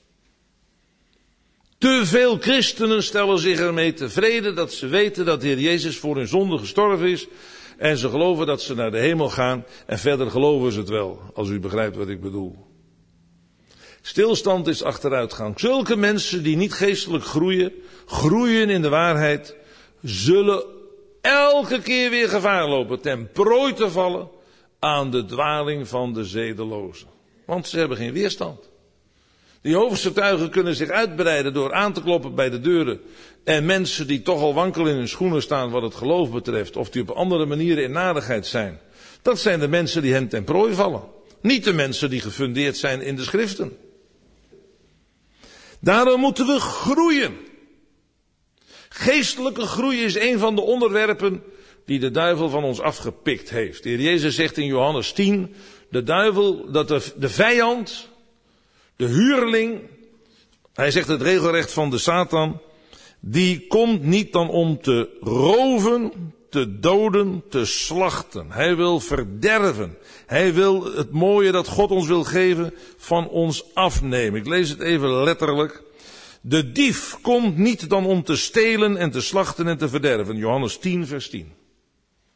Te veel christenen stellen zich ermee tevreden dat ze weten dat de Heer Jezus voor hun zonde gestorven is. En ze geloven dat ze naar de hemel gaan. En verder geloven ze het wel, als u begrijpt wat ik bedoel. Stilstand is achteruitgang. Zulke mensen die niet geestelijk groeien in de waarheid, zullen elke keer weer gevaar lopen ten prooi te vallen aan de dwaling van de zedelozen. Want ze hebben geen weerstand. De Jehovah's-getuigen kunnen zich uitbreiden door aan te kloppen bij de deuren. En mensen die toch al wankel in hun schoenen staan wat het geloof betreft, of die op andere manieren in nadigheid zijn. Dat zijn de mensen die hen ten prooi vallen. Niet de mensen die gefundeerd zijn in de schriften. Daarom moeten we groeien. Geestelijke groei is een van de onderwerpen die de duivel van ons afgepikt heeft. De Heer Jezus zegt in Johannes 10, de duivel, dat de vijand, de huurling, hij zegt het regelrecht van de Satan, die komt niet dan om te roven, te doden, te slachten. Hij wil verderven. Hij wil het mooie dat God ons wil geven van ons afnemen. Ik lees het even letterlijk. De dief komt niet dan om te stelen en te slachten en te verderven. Johannes 10 vers 10.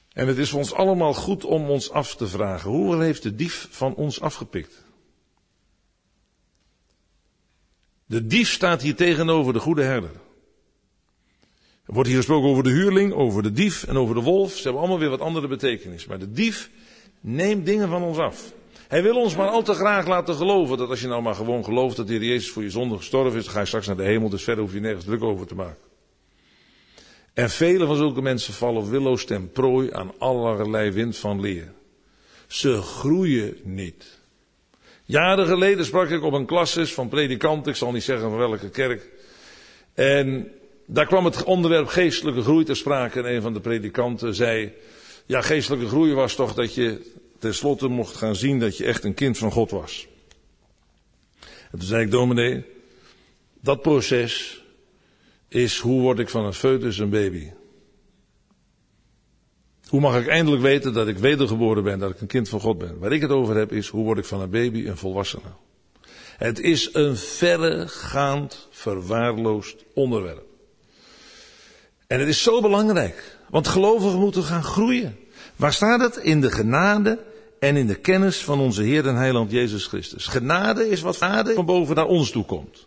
En het is voor ons allemaal goed om ons af te vragen, hoeveel heeft de dief van ons afgepikt? De dief staat hier tegenover de goede herder. Er wordt hier gesproken over de huurling, over de dief en over de wolf. Ze hebben allemaal weer wat andere betekenis. Maar de dief neemt dingen van ons af. Hij wil ons maar al te graag laten geloven dat als je nou maar gewoon gelooft dat de Heer Jezus voor je zonde gestorven is, dan ga je straks naar de hemel, dus verder hoef je nergens druk over te maken. En vele van zulke mensen vallen willoos ten prooi aan allerlei wind van leer. Ze groeien niet. Jaren geleden sprak ik op een klasses van predikanten, ik zal niet zeggen van welke kerk. En daar kwam het onderwerp geestelijke groei ter sprake en een van de predikanten zei, ja, geestelijke groei was toch dat je tenslotte mocht gaan zien dat je echt een kind van God was. En toen zei ik, dominee, dat proces is hoe word ik van een foetus een baby? Hoe mag ik eindelijk weten dat ik wedergeboren ben, dat ik een kind van God ben? Waar ik het over heb is, hoe word ik van een baby een volwassene? Het is een verregaand, verwaarloosd onderwerp. En het is zo belangrijk, want gelovigen moeten gaan groeien. Waar staat het? In de genade en in de kennis van onze Heer en Heiland Jezus Christus. Genade is wat van boven naar ons toe komt.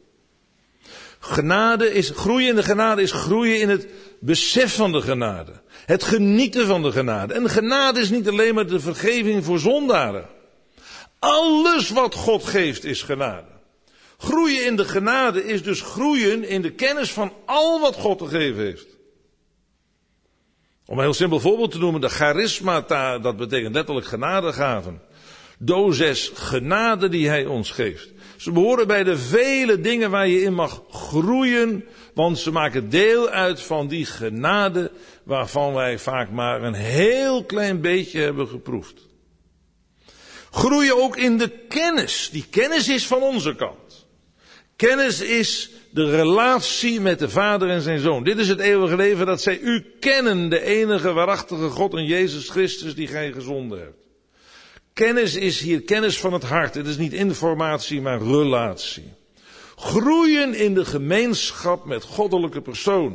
Groeien in de genade is groeien in het besef van de genade. Het genieten van de genade. En genade is niet alleen maar de vergeving voor zondaren. Alles wat God geeft is genade. Groeien in de genade is dus groeien in de kennis van al wat God te geven heeft. Om een heel simpel voorbeeld te noemen, de charismata, dat betekent letterlijk genadegaven. Doses genade die hij ons geeft. Ze behoren bij de vele dingen waar je in mag groeien, want ze maken deel uit van die genade waarvan wij vaak maar een heel klein beetje hebben geproefd. Groeien ook in de kennis. Die kennis is van onze kant. Kennis is de relatie met de Vader en zijn Zoon. Dit is het eeuwige leven dat zij u kennen, de enige waarachtige God en Jezus Christus die gij gezonden hebt. Kennis is hier kennis van het hart. Het is niet informatie, maar relatie. Groeien in de gemeenschap met goddelijke personen.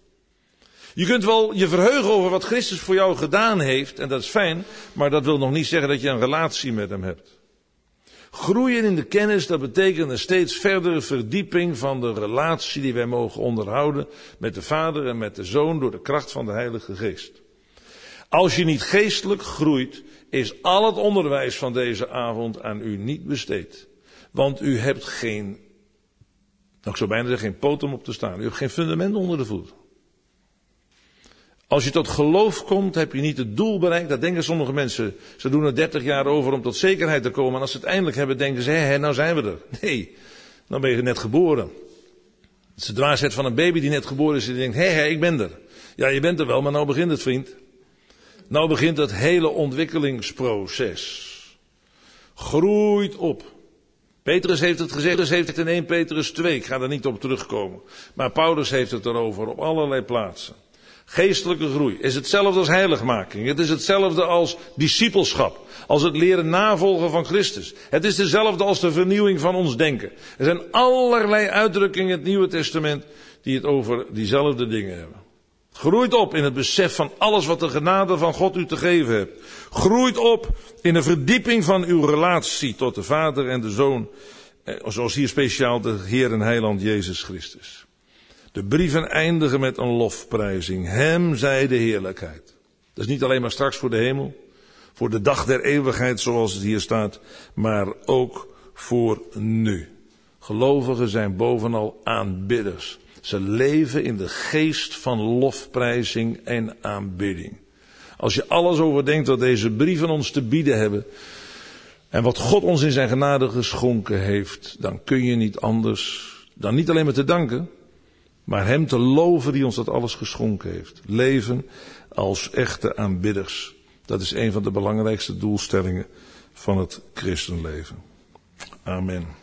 Je kunt wel je verheugen over wat Christus voor jou gedaan heeft, en dat is fijn, maar dat wil nog niet zeggen dat je een relatie met hem hebt. Groeien in de kennis, dat betekent een steeds verdere verdieping van de relatie die wij mogen onderhouden met de Vader en met de Zoon door de kracht van de Heilige Geest. Als je niet geestelijk groeit, is al het onderwijs van deze avond aan u niet besteed. Want u hebt geen, ik zou bijna zeggen, geen poot om op te staan. U hebt geen fundament onder de voet. Als je tot geloof komt, heb je niet het doel bereikt. Dat denken sommige mensen. Ze doen er 30 jaar over om tot zekerheid te komen. En als ze het eindelijk hebben, denken ze, nou zijn we er. Nee, dan ben je net geboren. Het is de dwaasheid van een baby die net geboren is. En die denkt, ik ben er. Ja, je bent er wel, maar nou begint het, vriend. Nou begint het hele ontwikkelingsproces. Groeit op. Petrus heeft het gezegd, dus heeft het in 1 Petrus 2. Ik ga er niet op terugkomen. Maar Paulus heeft het erover op allerlei plaatsen. Geestelijke groei is hetzelfde als heiligmaking. Het is hetzelfde als discipelschap. Als het leren navolgen van Christus. Het is hetzelfde als de vernieuwing van ons denken. Er zijn allerlei uitdrukkingen in het Nieuwe Testament die het over diezelfde dingen hebben. Groeit op in het besef van alles wat de genade van God u te geven hebt. Groeit op in de verdieping van uw relatie tot de Vader en de Zoon. Zoals hier speciaal de Heer en Heiland Jezus Christus. De brieven eindigen met een lofprijzing. Hem zij de heerlijkheid. Dat is niet alleen maar straks voor de hemel. Voor de dag der eeuwigheid zoals het hier staat. Maar ook voor nu. Gelovigen zijn bovenal aanbidders. Ze leven in de geest van lofprijzing en aanbidding. Als je alles overdenkt wat deze brieven ons te bieden hebben. En wat God ons in zijn genade geschonken heeft. Dan kun je niet anders dan niet alleen maar te danken. Maar hem te loven die ons dat alles geschonken heeft. Leven als echte aanbidders. Dat is een van de belangrijkste doelstellingen van het christenleven. Amen.